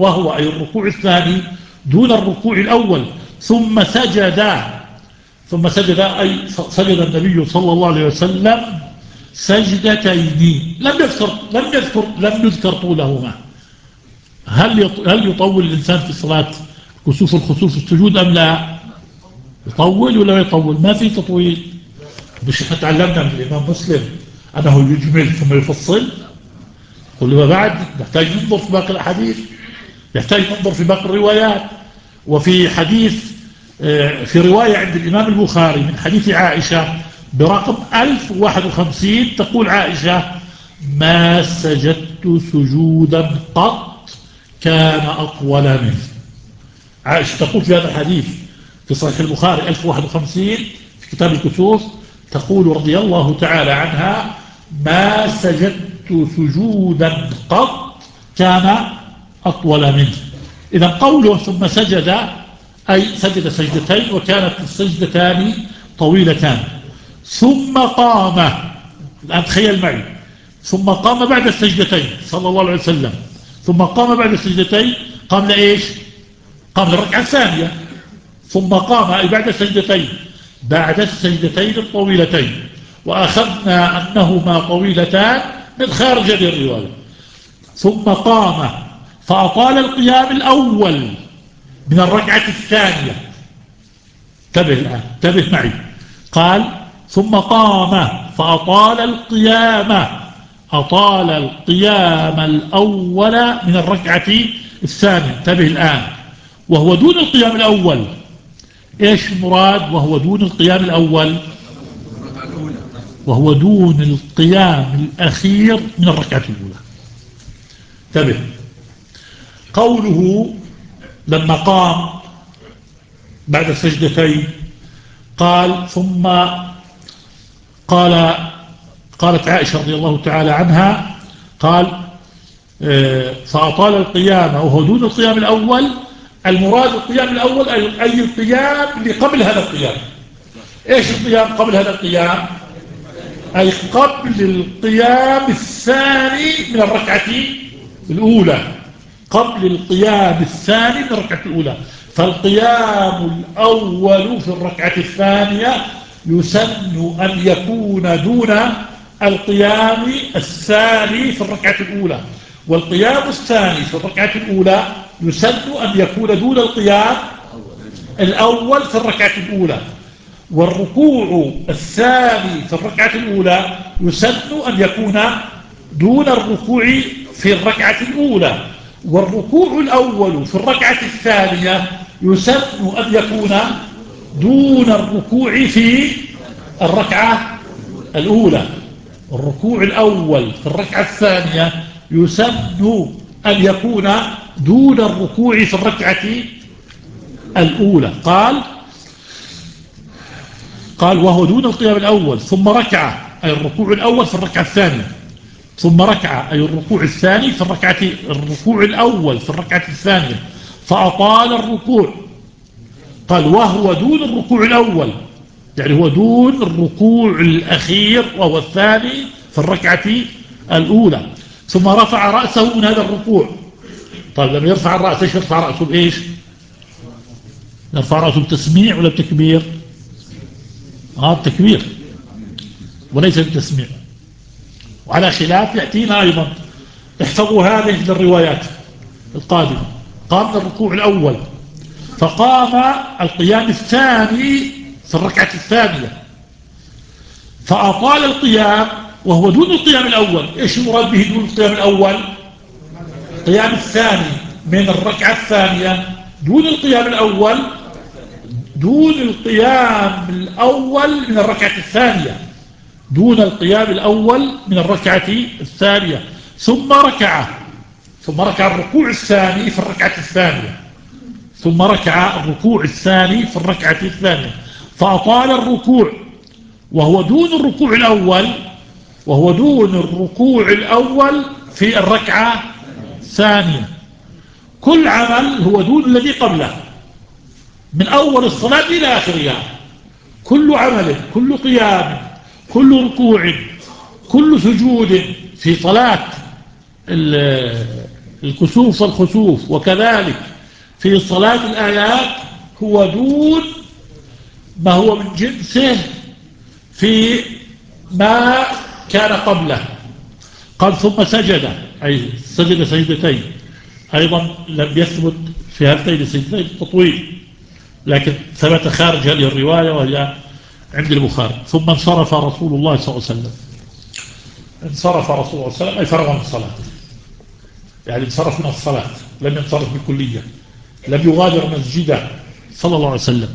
ثم سجد أي سجد النبي صلى الله عليه وسلم سجدتين لم يذكر طولهما. هل يطول الإنسان في صلاة كسوف الخسوف السجود أم لا؟ يطول ولا يطول؟ ما في تطويل. مش احنا تعلمنا من الإمام مسلم أنه يجمل ثم يفصل؟ كل ما بعد نحتاج ننظر في باقي الأحاديث، يحتاج ننظر في باقي الروايات. وفي حديث في رواية عند الإمام البخاري من حديث عائشة برقم 1051 تقول عائشة: ما سجدت سجودا قط كان أطول منه. عائشة تقول في هذا الحديث في صحيح البخاري 1051 في كتاب الكسوف، تقول رضي الله تعالى عنها: ما سجدت سجودا قط كان أطول منه. إذا قوله ثم سجد أي سجد سجدتين وكانت السجدتان طويلتان، ثم قام. الآن تخيل معي، ثم قام بعد السجدتين صلى الله عليه وسلم، ثم قام بعد السجدتين، قام لإيش؟ قام للركعة الثانية. ثم قام أي بعد السجدتين، بعد السجدتين الطويلتين، وأخذنا أنهما طويلتان من خارج هذه الرواية. ثم قام فأطال القيام الأول من الركعة الثانية. انتبه الآن، انتبه معي. قال ثم قام فأطال القيام الأول من الركعة الثانية. انتبه الآن، وهو دون القيام الأول. إيش المراد وهو دون القيام الأول؟ وهو دون القيام الأخير من الركعة الأولى. انتبه، قوله لما قام بعد السجدتين قال ثم قالت عائشة رضي الله تعالى عنها، قال فأطال القيام وهو دون القيام الأول. المراد القيام الأول أي القيام اللي قبل هذا القيام. إيش القيام قبل هذا القيام؟ أي قبل القيام الثاني من الركعة الأولى، قبل القيام الثاني من الركعة الأولى. فالقيام الأول في الركعة الثانية يسن أن يكون دون القيام الثاني في الركعة الأولى، والقيام الثاني في الركعة الأولى يسن أن يكون دون القيام الأول في الركعة الأولى، والركوع الثاني في الركعة الأولى يسن أن يكون دون الركوع في الركعة الأولى، والركوع الأول في الركعة الثانية يسن أن يكون دون الركوع في الركعة الأولى. الركوع الأول في الركعة الثانية يسن أن يكون دون الركوع في الركعة الأولى. قال وهو دون القيام الأول، ثم ركع أي الركوع الأول في الركعة الثانية، ثم ركع أي الركوع الثاني في الركوع الأول في الركعة الثانية، فأطال الركوع. قال وهو دون الركوع الأول، يعني هو دون الركوع الأخير وهو الثاني في الركعة الأولى، ثم رفع رأسه من هذا الركوع. طيب لما يرفع الرأس ايش يرفع رأسه بإيش؟ يرفع رأسه بتسميع ولا بتكبير؟ بتكبير وليس بتسميع، وعلى خلاف يأتينا أيضا. احفظوا هذه الروايات القادمة. قام الركوع الأول فقام القيام الثاني في الركعة الثانية فأطال القيام وهو دون القيام الأول. إيش المراد به دون القيام الأول؟ القيام الثاني من الركعة الثانية دون القيام الأول، دون القيام الأول من الركعة الثانية، دون القيام الأول من الركعة الثانية. ثم ركع الركوع الثاني في الركعة الثانية، ثم ركع الركوع الثاني في الركعة الثانية فأطال الركوع وهو دون الركوع الأول في الركعة الثانية. كل عمل هو دون الذي قبله من أول الصلاة إلى آخرها. كل عمل، كل قيام، كل ركوع، كل سجود في صلاة الكسوف والخسوف، وكذلك في صلاة الآيات هو دون ما هو من جنسه في ما كان قبله. قال ثم سجد أي سجد سجدتين، أيضا لم يثبت في هاتين السجدتين التطويل، لكن ثبت خارج هذه الرواية وهي عند البخاري. ثم انصرف رسول الله صلى الله عليه وسلم. انصرف رسول الله صلى الله عليه وسلم أي فرغ من الصلاة، يعني انصرف من الصلاة، لم ينصرف بالكلية، لم يغادر مسجده صلى الله عليه وسلم.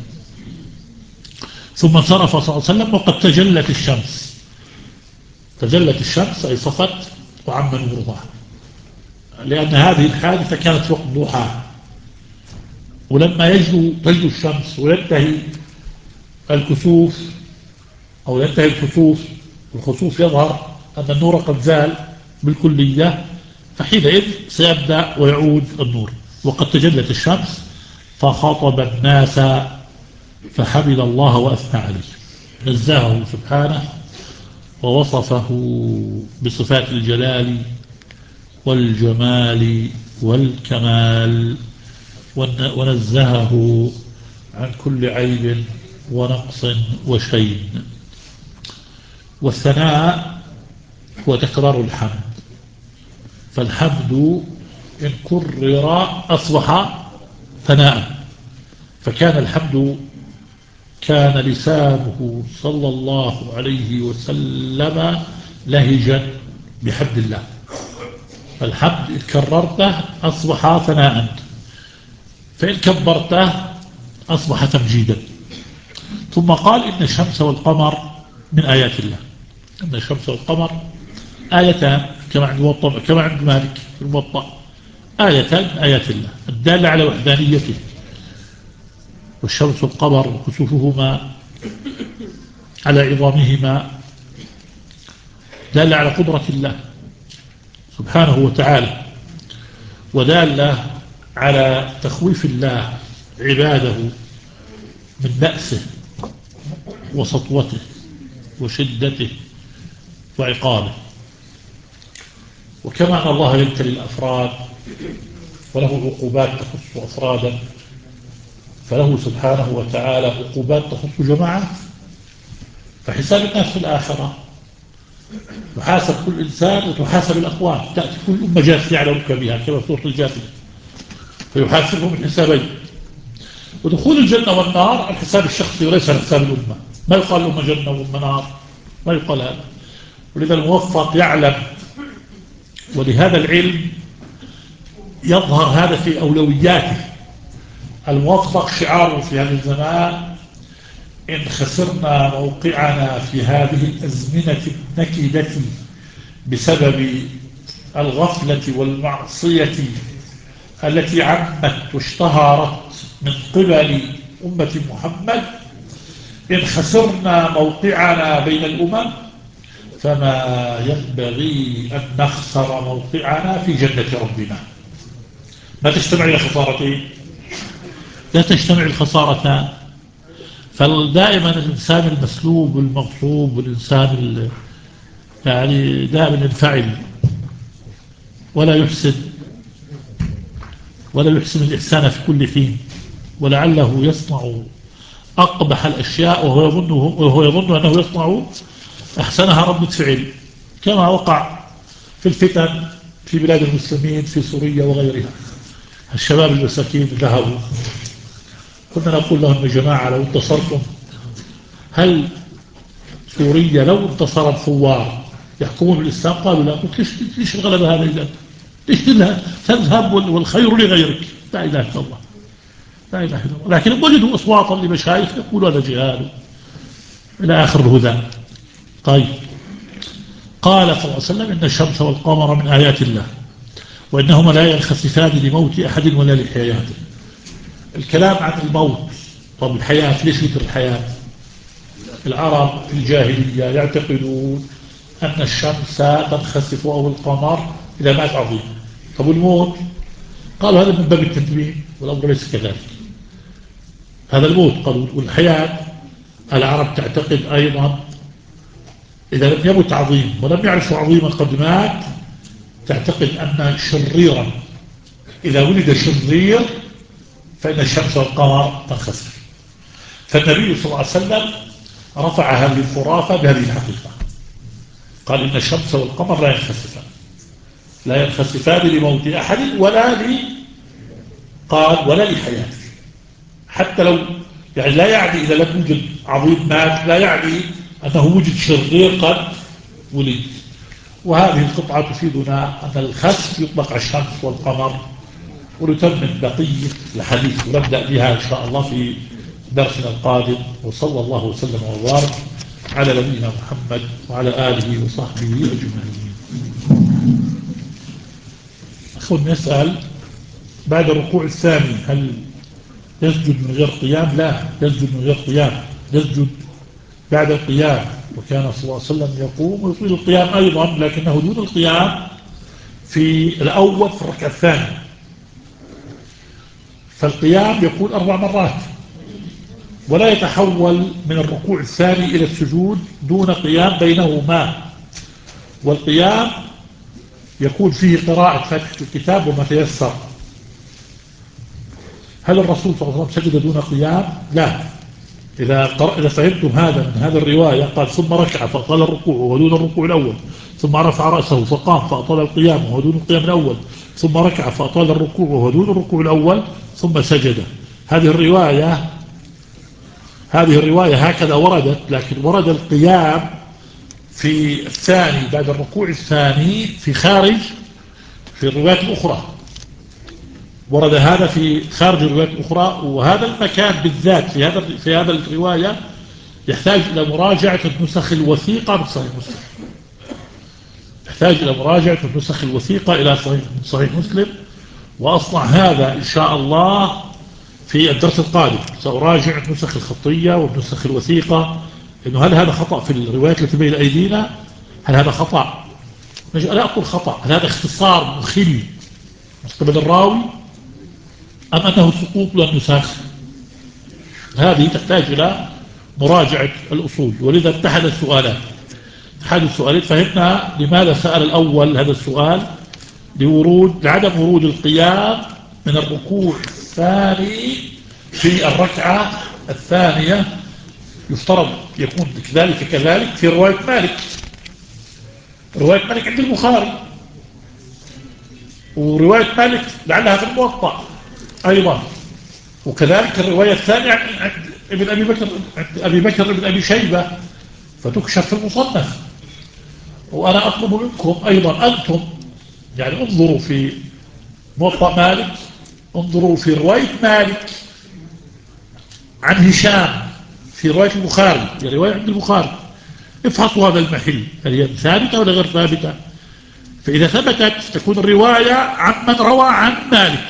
ثم انصرف صلى الله عليه وسلم وقد تجلت الشمس. تجلت الشمس أي صفت وعم نورها، لأن هذه الحادثة كانت وقت ضحى، ولما تجلو الشمس وينتهي الكسوف أو ينتهي الخسوف يظهر أن النور قد زال بالكلية، فحينئذ سيبدأ ويعود النور. وقد تجلت الشمس فخاطب الناس فحمد الله وأثنى عليه، نزهه سبحانه ووصفه بصفات الجلال والجمال والكمال، ونزهه عن كل عيب ونقص وشين. والثناء هو تكرار الحمد، فالحمد إن كرر أصبح ثناء. فكان الحمد كان لسانه صلى الله عليه وسلم لهجا بحمد الله، فالحمد إن كررته أصبح ثناء، فإن كبرته أصبح تمجيدا. ثم قال إن الشمس والقمر من آيات الله. إن الشمس والقمر آيتان كما عند مالك في الموطأ، آيتان من آيات الله الدالة على وحدانيته. والشمس والقمر وكسوفهما على عظامهما دالة على قدرة الله سبحانه وتعالى، ودالة على تخويف الله عباده من بأسه وسطوته وشدته وعقابه. وكما أن الله يبتلي الأفراد وله عقوبات تخص أفرادا، فله سبحانه وتعالى عقوبات تخص جماعات. فحساب الناس في الآخرة يحاسب كل إنسان وتحاسب الأقوام، تأتي كل أمة جاثية على ركبها كما في سورة الجاثية، فيحاسبهم من حسابين. ودخول الجنة والنار على الحساب الشخصي وليس على حساب الأمة. ما يقال الأمة جنة والأمة نار، ما يقال هذا. ولذا الموفق يعلم، ولهذا العلم يظهر هذا في أولوياته. الموفق شعاره في هذا الزمان: إن خسرنا موقعنا في هذه الأزمنة النكدة بسبب الغفلة والمعصية التي عمت واشتهرت من قبل أمة محمد، إن خسرنا موقعنا بين الأمم فما ينبغي أن نخسر موقعنا في جنة ربنا. ما تجتمع الخسارتين، لا تجتمع الخسارتان. فدائما الإنسان المسلوب والمغصوب والإنسان يعني دائما ينفعل ولا يحسن الإحسان في كل حين، ولعله يصنع أقبح الأشياء وهو يظن أنه يصنع أحسنها ردة فعل، كما وقع في الفتن في بلاد المسلمين في سوريا وغيرها. الشباب المساكين ذهبوا، كنا نقول لهم يا جماعة لو انتصرتم، هل سوريا لو انتصر الثوار يحكمون بالإسلام؟ قالوا لا. قلت ليش الغلبة هذا إذا؟ ليش تذهب والخير لغيرك؟ لا إله إلا الله، لا إله إلا الله. لكن وجدوا أصواتا لمشايخ يقولوا هذا جهاد إلى آخر الهدى. طيب، قال صلى الله عليه وسلم إن الشمس والقمر من آيات الله وإنهما لا ينخسفان لموت أحد ولا لحياته. الكلام عن الموت. طب الحياة، ليش ذكر الحياة؟ العرب في الجاهلية يعتقدون أن الشمس تنخسف أو القمر إذا مات عظيم. طب الموت؟ قالوا هذا من باب التنبيه، والأمر ليس كذلك. هذا الموت. قالوا والحياة العرب تعتقد أيضا إذا لم يمت عظيم ولم يعرف عظيما قد مات، تعتقد أن شريرا إذا ولد شرير فإن الشمس والقمر تنخسف. فالنبي صلى الله عليه وسلم رفع هذه الخرافة بهذه الحقيقة، قال إن الشمس والقمر لا ينخسفان لموت أحد ولا لحياته. حتى لو يعني لا يعني إذا لم يوجد عظيم مات، لا يعني أنه وجد شرير قد ولد. وهذه القطعة تفيدنا أن الخسف يطلق على الشمس والقمر. ونتمم بقية الحديث ونبدأ بها إن شاء الله في درسنا القادم. وصلى الله وسلم وبارك على نبينا محمد وعلى آله وصحبه أجمعين. أخذ نسأل بعد الركوع الثاني هل يسجد من غير قيام؟ لا، يسجد من غير قيام، يسجد بعد القيام. وكان صلى الله عليه وسلم يقوم ويطيل القيام أيضا، لكنه دون القيام في الأول في الركعة الثانية. فالقيام يكون 4 مرات، ولا يتحول من الركوع الثاني إلى السجود دون قيام بينهما. والقيام يكون فيه قراءة فاتحة الكتاب وما تيسر. هل الرسول صلى الله عليه وسلم سجد دون قيام؟ لا. إذا فهمتم هذا من هذه الرواية، قال ثم ركع فأطال الركوع وهو دون الركوع الأول، ثم رفع رأسه فقام فأطال القيام وهو دون القيام الأول، ثم ركع فأطال الركوع وهو دون الركوع الأول، ثم سجد. هذه الرواية هكذا وردت، لكن ورد القيام في الثاني بعد الركوع الثاني في خارج في الروايات الأخرى. ورد هذا في خارج الروايات الأخرى، وهذا المكان بالذات في هذا الرواية يحتاج إلى مراجعة النسخ الوثيقة من صحيح مسلم. يحتاج إلى مراجعة النسخ الوثيقة إلى صحيح مسلم، وأصنع هذا إن شاء الله في الدرس القادم. سأراجع النسخ الخطية والنسخ الوثيقة، إنه هل هذا خطأ في الروايات التي بين أيدينا؟ هل هذا خطأ؟ لا أقول خطأ، هل هذا اختصار مخل من قبل الراوي، أم أنه سقوط للنسخ؟ هذه تحتاج إلى مراجعة الأصول. ولذا اتحد السؤالين فهمنا لماذا سأل الأول هذا السؤال، لعدم ورود القيام من الركوع الثاني في الركعة الثانية. يفترض يكون كذلك في رواية مالك عند البخاري، ورواية مالك لعلها في الموطأ أيضا، وكذلك الرواية الثانية عند أبي بكر ابن أبي شيبة، فتكشف في المصنف. وأنا أطلب منكم أيضا أنتم يعني انظروا في موطأ مالك، انظروا في رواية مالك عن هشام في رواية البخاري، في رواية عند البخاري، افحصوا هذا المحل هل هي ثابتة ولا غير ثابتة. فإذا ثبتت تكون الرواية عن من روى عن مالك.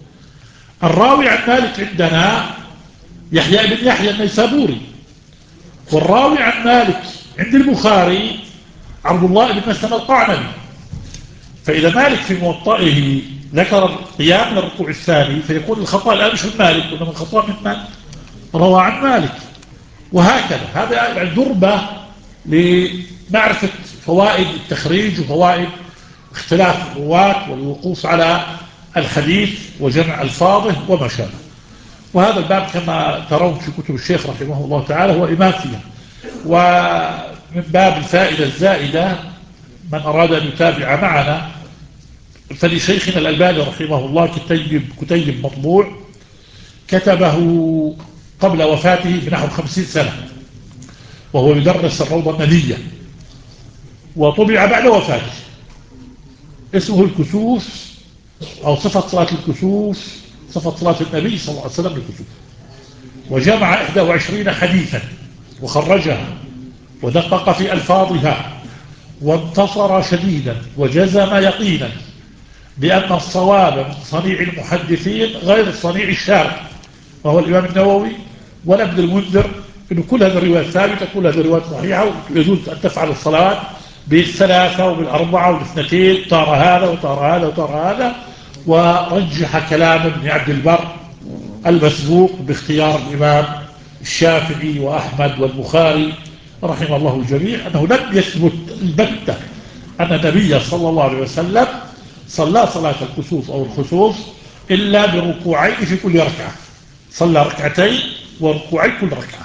الراوي عن مالك عندنا يحيى بن يحيى النيسابوري، والراوي عن مالك عند البخاري عبد الله بن مسلم القعنبي. فإذا مالك في موطئه ذكر القيام من الركوع الثاني، فيكون الخطأ الآن مش من مالك، وإنما الخطأ من روى عن مالك. وهكذا هذا يعني ضربة لمعرفة فوائد التخريج وفوائد اختلاف الرواة والوقوف على الحديث وجمع ألفاظه وما شابه. وهذا الباب كما ترون في كتب الشيخ رحمه الله تعالى هو إمام فيها. ومن باب الفائدة الزائدة، من أراد أن يتابع معنا فلشيخنا الألباني رحمه الله كتيب مطبوع كتبه قبل وفاته بنحو 50 سنة، وهو يدرس الروضة الندية، وطبع بعد وفاته. اسمه الكسوف، أو صفة صلاة الكسوف، صفة صلاة النبي صلى الله عليه وسلم للكسوف. وجمع 21 حديثا وخرجها ودقق في ألفاظها، وانتصر شديدا وجزم يقينا بأن الصواب من صنيع المحدثين غير صنيع الشارع، وهو الإمام النووي ولا ابن المنذر، إنه كل هذه الروايات ثابتة، كل هذه الروايات صحيحة، ويجوز أن تفعل الصلاة بالثلاثة وبالأربعة وبالاثنتين، تارة هذا وتارة هذا وتارة هذا. ورجح كلام ابن عبد البر المسبوق باختيار الإمام الشافعي وأحمد والبخاري رحمه الله الجميع أنه لم يثبت البتة أن النبي صلى الله عليه وسلم صلى صلاة الكسوف أو الخسوف إلا بركوعين في كل ركعة، صلى ركعتين وركوعين كل ركعة.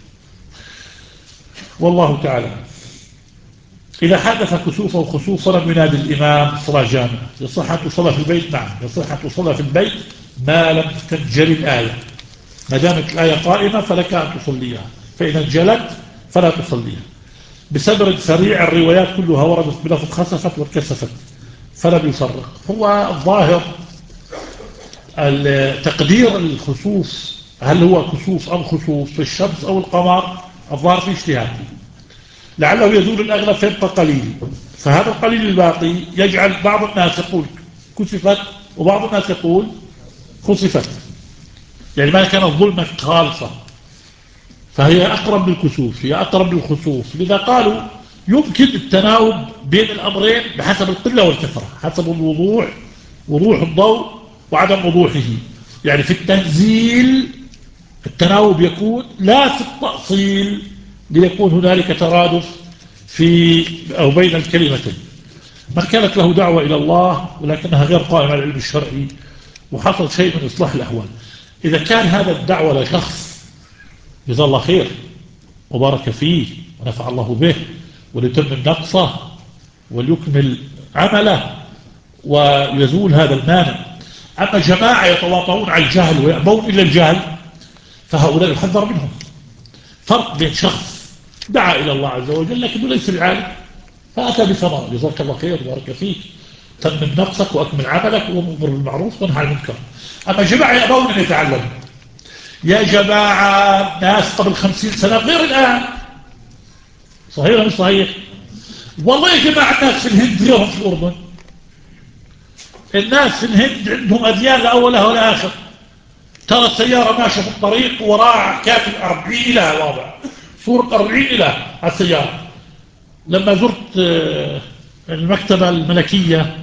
والله تعالى. إذا حدث كسوف أو خسوف لم ينادي الإمام صلاة جامعة. يصح أن تصلى في البيت؟ نعم، يصح أن تصلى في البيت ما لم تنجلي الآية. ما دامت الآية قائمة فلك أن تصليها، فإن انجلت فلا تصليها. بسبب سريع الروايات كلها وردت بلفظ خسفت واتكسفت فلم يفرق. هو الظاهر تقدير الخسوف هل هو كسوف أم خسوف في الشمس أو القمر، الظاهر في اجتهاد، لعله يزول الأغلب فيبقى قليل. فهذا القليل الباقي يجعل بعض الناس يقول كشفت، وبعض الناس يقول خسفت، يعني ما كانت ظلمة خالصة، فهي أقرب للكسوف، هي أقرب للخسوف. لذا قالوا يمكن التناوب بين الأمرين بحسب القلة والكثرة، حسب الوضوح، وضوح الضوء وعدم وضوحه. يعني في التنزيل التناوب يكون لا في التأصيل ليكون هنالك ترادف في أو بين الكلمتين. من كانت له دعوة إلى الله ولكنها غير قائمة على العلم الشرعي وحصل شيء من إصلاح الأحوال، إذا كان هذا الدعوة لشخص جزاه الله خير وبارك فيه ونفع الله به وليتمم نقصه وليكمل عمله ويزول هذا المانع. أما جماعة يتواطؤون على الجهل ويأبون إلى الجهل فهؤلاء يحذر منهم. فرق بين شخص دعا إلى الله عز وجل لكنه ليس العالم فأتى بثمرة جزاك الله خير وبارك فيك، تمم نقصك وأكمل عملك وأمر بالمعروف وانهى عن المنكر. أما جماعة يأبون أن يتعلموا. يا جماعة ناس قبل 50 سنة غير الآن، صحيح ولا مش صحيح؟ والله يا جماعة الناس في الهند غيرهم في الأردن. الناس في الهند عندهم أديان لا أولها ولا آخر. ترى السيارة ماشية في الطريق وراء كاتب 40 إله واضع، صورة 40 إله على السيارة. لما زرت المكتبة الملكية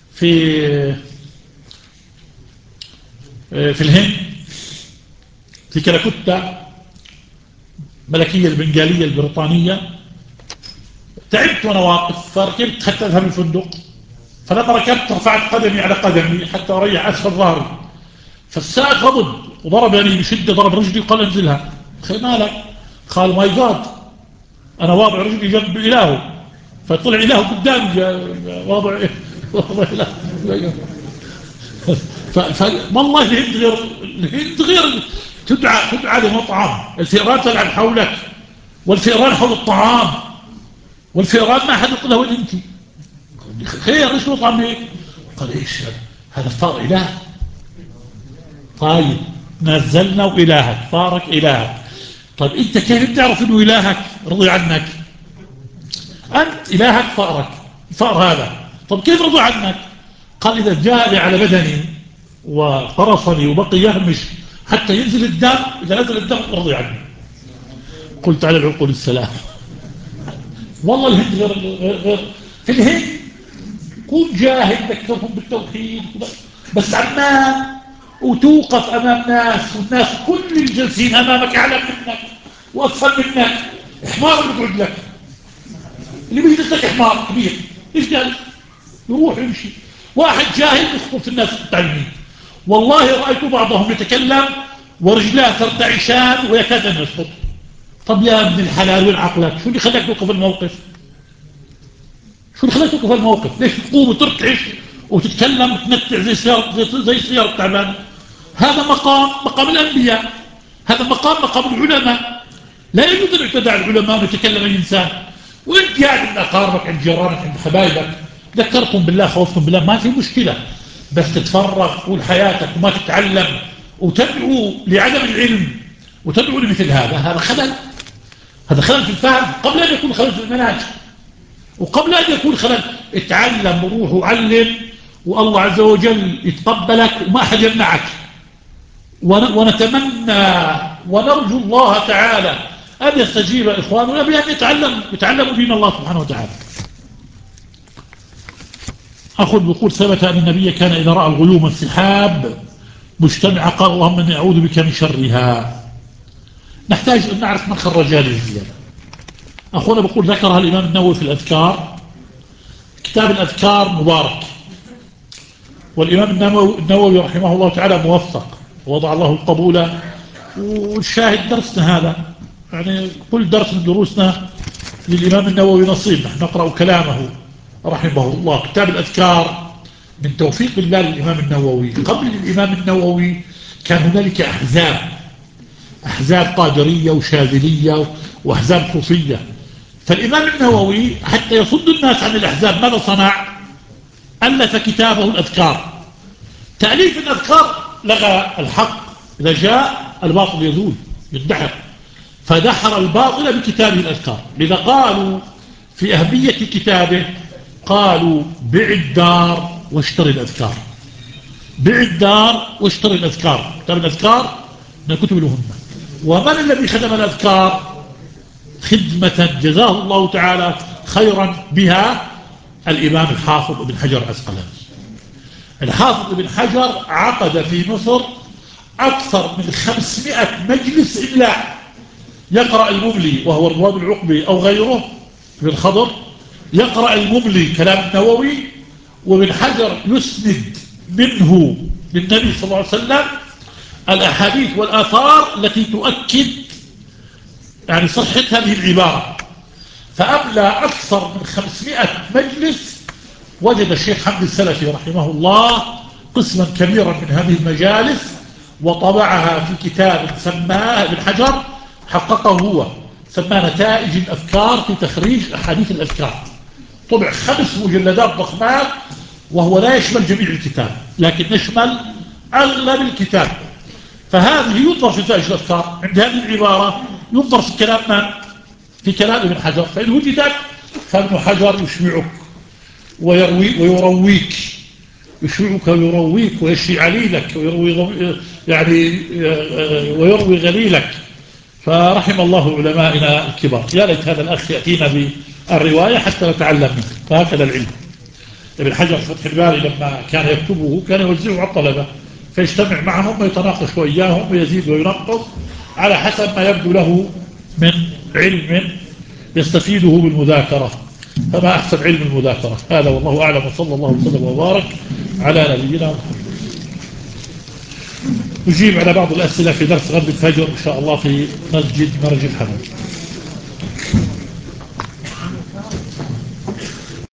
في الهند في كالكتة ملكية البنغالية البريطانية، تعبت وانا واقف فركبت حتى اذهب الفندق، فلما ركبت رفعت قدمي على قدمي حتى اريح اسفل ظهري، فالسائق غضب وضربني بشده، ضرب رجلي وقال انزلها. قال مالك؟ قال ماي جاد، انا واضع رجلي جنب الهه، فطلع الهه قدامي واضع اله. والله الهند غير تدعى لمطعم، الفئران تلعب حولك والفئران حول الطعام، والفئران ما حد يقول له وين انت؟ خير ايش مطعم هيك؟ قال ايش هذا الفار اله؟ طيب نزلنا والهك فارك الهك. طيب انت كيف تعرف انه الهك رضي عنك؟ انت الهك فارك، الفار هذا، طب كيف رضي عنك؟ قال اذا جاء لي على بدني وقرصني وبقي يهمش حتى ينزل الدم، اذا نزل الدم رضي عني. قلت على العقول السلام. والله الهند غير في الهند كون جاهد ذكرهم بالتوحيد بس عمان، وتوقف امام ناس والناس كل الجالسين امامك اعلم منك وافضل منك، حمار بيقعد لك، اللي بيجلس لك حمار كبير ايش جالس يروح يمشي. واحد جاهل يخطب في الناس التعليمين، والله رايت بعضهم يتكلم ورجلاه ترتعشان ويكاد ان يسقط. طب يا ابن الحلال وين عقلك؟ شو اللي خلاك توقف الموقف؟ شو اللي خلاك توقف الموقف؟ ليش تقوم وترتعش وتتكلم وتنتع زي السيارة التعبانة؟ هذا مقام الأنبياء، هذا مقام العلماء، لا يجوز أن يعتدى على العلماء ويتكلم الإنسان. وانت قاعد عند أقاربك عند جيرانك عند حبايبك ذكرتم بالله خوفتم بالله ما في مشكلة، بس تتفرغ طول حياتك وما تتعلم وتدعو لعدم العلم وتدعو لمثل هذا خلل، هذا خلل في الفهم قبل أن يكون خلل في المنهج، وقبل أن يكون خلل. اتعلم وروح وعلم والله عز وجل يتقبلك وما أحد يمنعك. ونتمنى ونرجو الله تعالى أن يستجيب إخواننا بأن يتعلموا دين الله سبحانه وتعالى. أخذ بقول ثبت أن النبي كان إذا رأى الغيوم السحاب مجتمع قال اللهم إني أعوذ بك من شرها. نحتاج أن نعرف من خرج هذه الزيادة. أخونا بقول ذكرها الإمام النووي في الأذكار، كتاب الأذكار مبارك، والإمام النووي رحمه الله تعالى موفق ووضع الله القبول، والشاهد درسنا هذا، يعني كل درس من دروسنا للإمام النووي نصيب، نحن نقرأ كلامه رحمه الله. كتاب الأذكار من توفيق الله للإمام النووي. قبل الإمام النووي كان هنالك أحزاب قادرية وشاذلية وأحزاب صوفية، فالإمام النووي حتى يصد الناس عن الأحزاب ماذا صنع؟ ألف كتابه الأذكار. تأليف الأذكار لغى الحق، إذا جاء الباطل يزول يدحر، فدحر الباطل بكتابه الأذكار. لذا قالوا في أهمية كتابه، قالوا بع الدار واشتري الأذكار. بيع الدار واشتري الأذكار. اشتري الأذكار من الكتب المهمة. ومن الذي خدم الأذكار خدمة جزاه الله تعالى خيرا بها؟ الإمام الحافظ ابن حجر العسقلاني. الحافظ ابن حجر عقد في مصر أكثر من 500 مجلس إملاء، يقرأ المملي وهو الرواد العقبي أو غيره ابن الخضر، يقرأ المملي كلام النووي، وابن حجر يسند منه للنبي صلى الله عليه وسلم الأحاديث والآثار التي تؤكد يعني صحة هذه العبارة. فأملى أكثر من 500 مجلس. وجد الشيخ حمد السلفي رحمه الله قسما كبيرا من هذه المجالس وطبعها في كتاب سماه ابن حجر، حققه هو، سماه نتائج الأفكار في تخريج أحاديث الأذكار. طبع 5 مجلدات ضخمات، وهو لا يشمل جميع الكتاب لكن يشمل أغلب الكتاب. فهذه ينظر في نتائج الأفكار، عند هذه العبارة ينظر في كلام من؟ في كلام ابن حجر، فإن وجدت فابن حجر يشبعك ويرويك، يشبعك ويرويك ويشفي عليلك ويروي غليلك. فرحم الله علمائنا الكبار. يا ليت هذا الأخ يأتينا بالرواية حتى نتعلم منه. فهكذا العلم. ابن حجر في فتح الباري لما كان يكتبه كان يوزعه على الطلبة، فيجتمع معهم ويتناقش وإياهم ويزيد وينقص على حسب ما يبدو له من علم يستفيده بالمذاكرة. فما أحسن علم المذاكرة. هذا والله أعلم، وصلى الله وسلم وبارك على نبينا محمد. نجيب على بعض الأسئلة في درس غد الفجر إن شاء الله في مسجد مرج الحمد.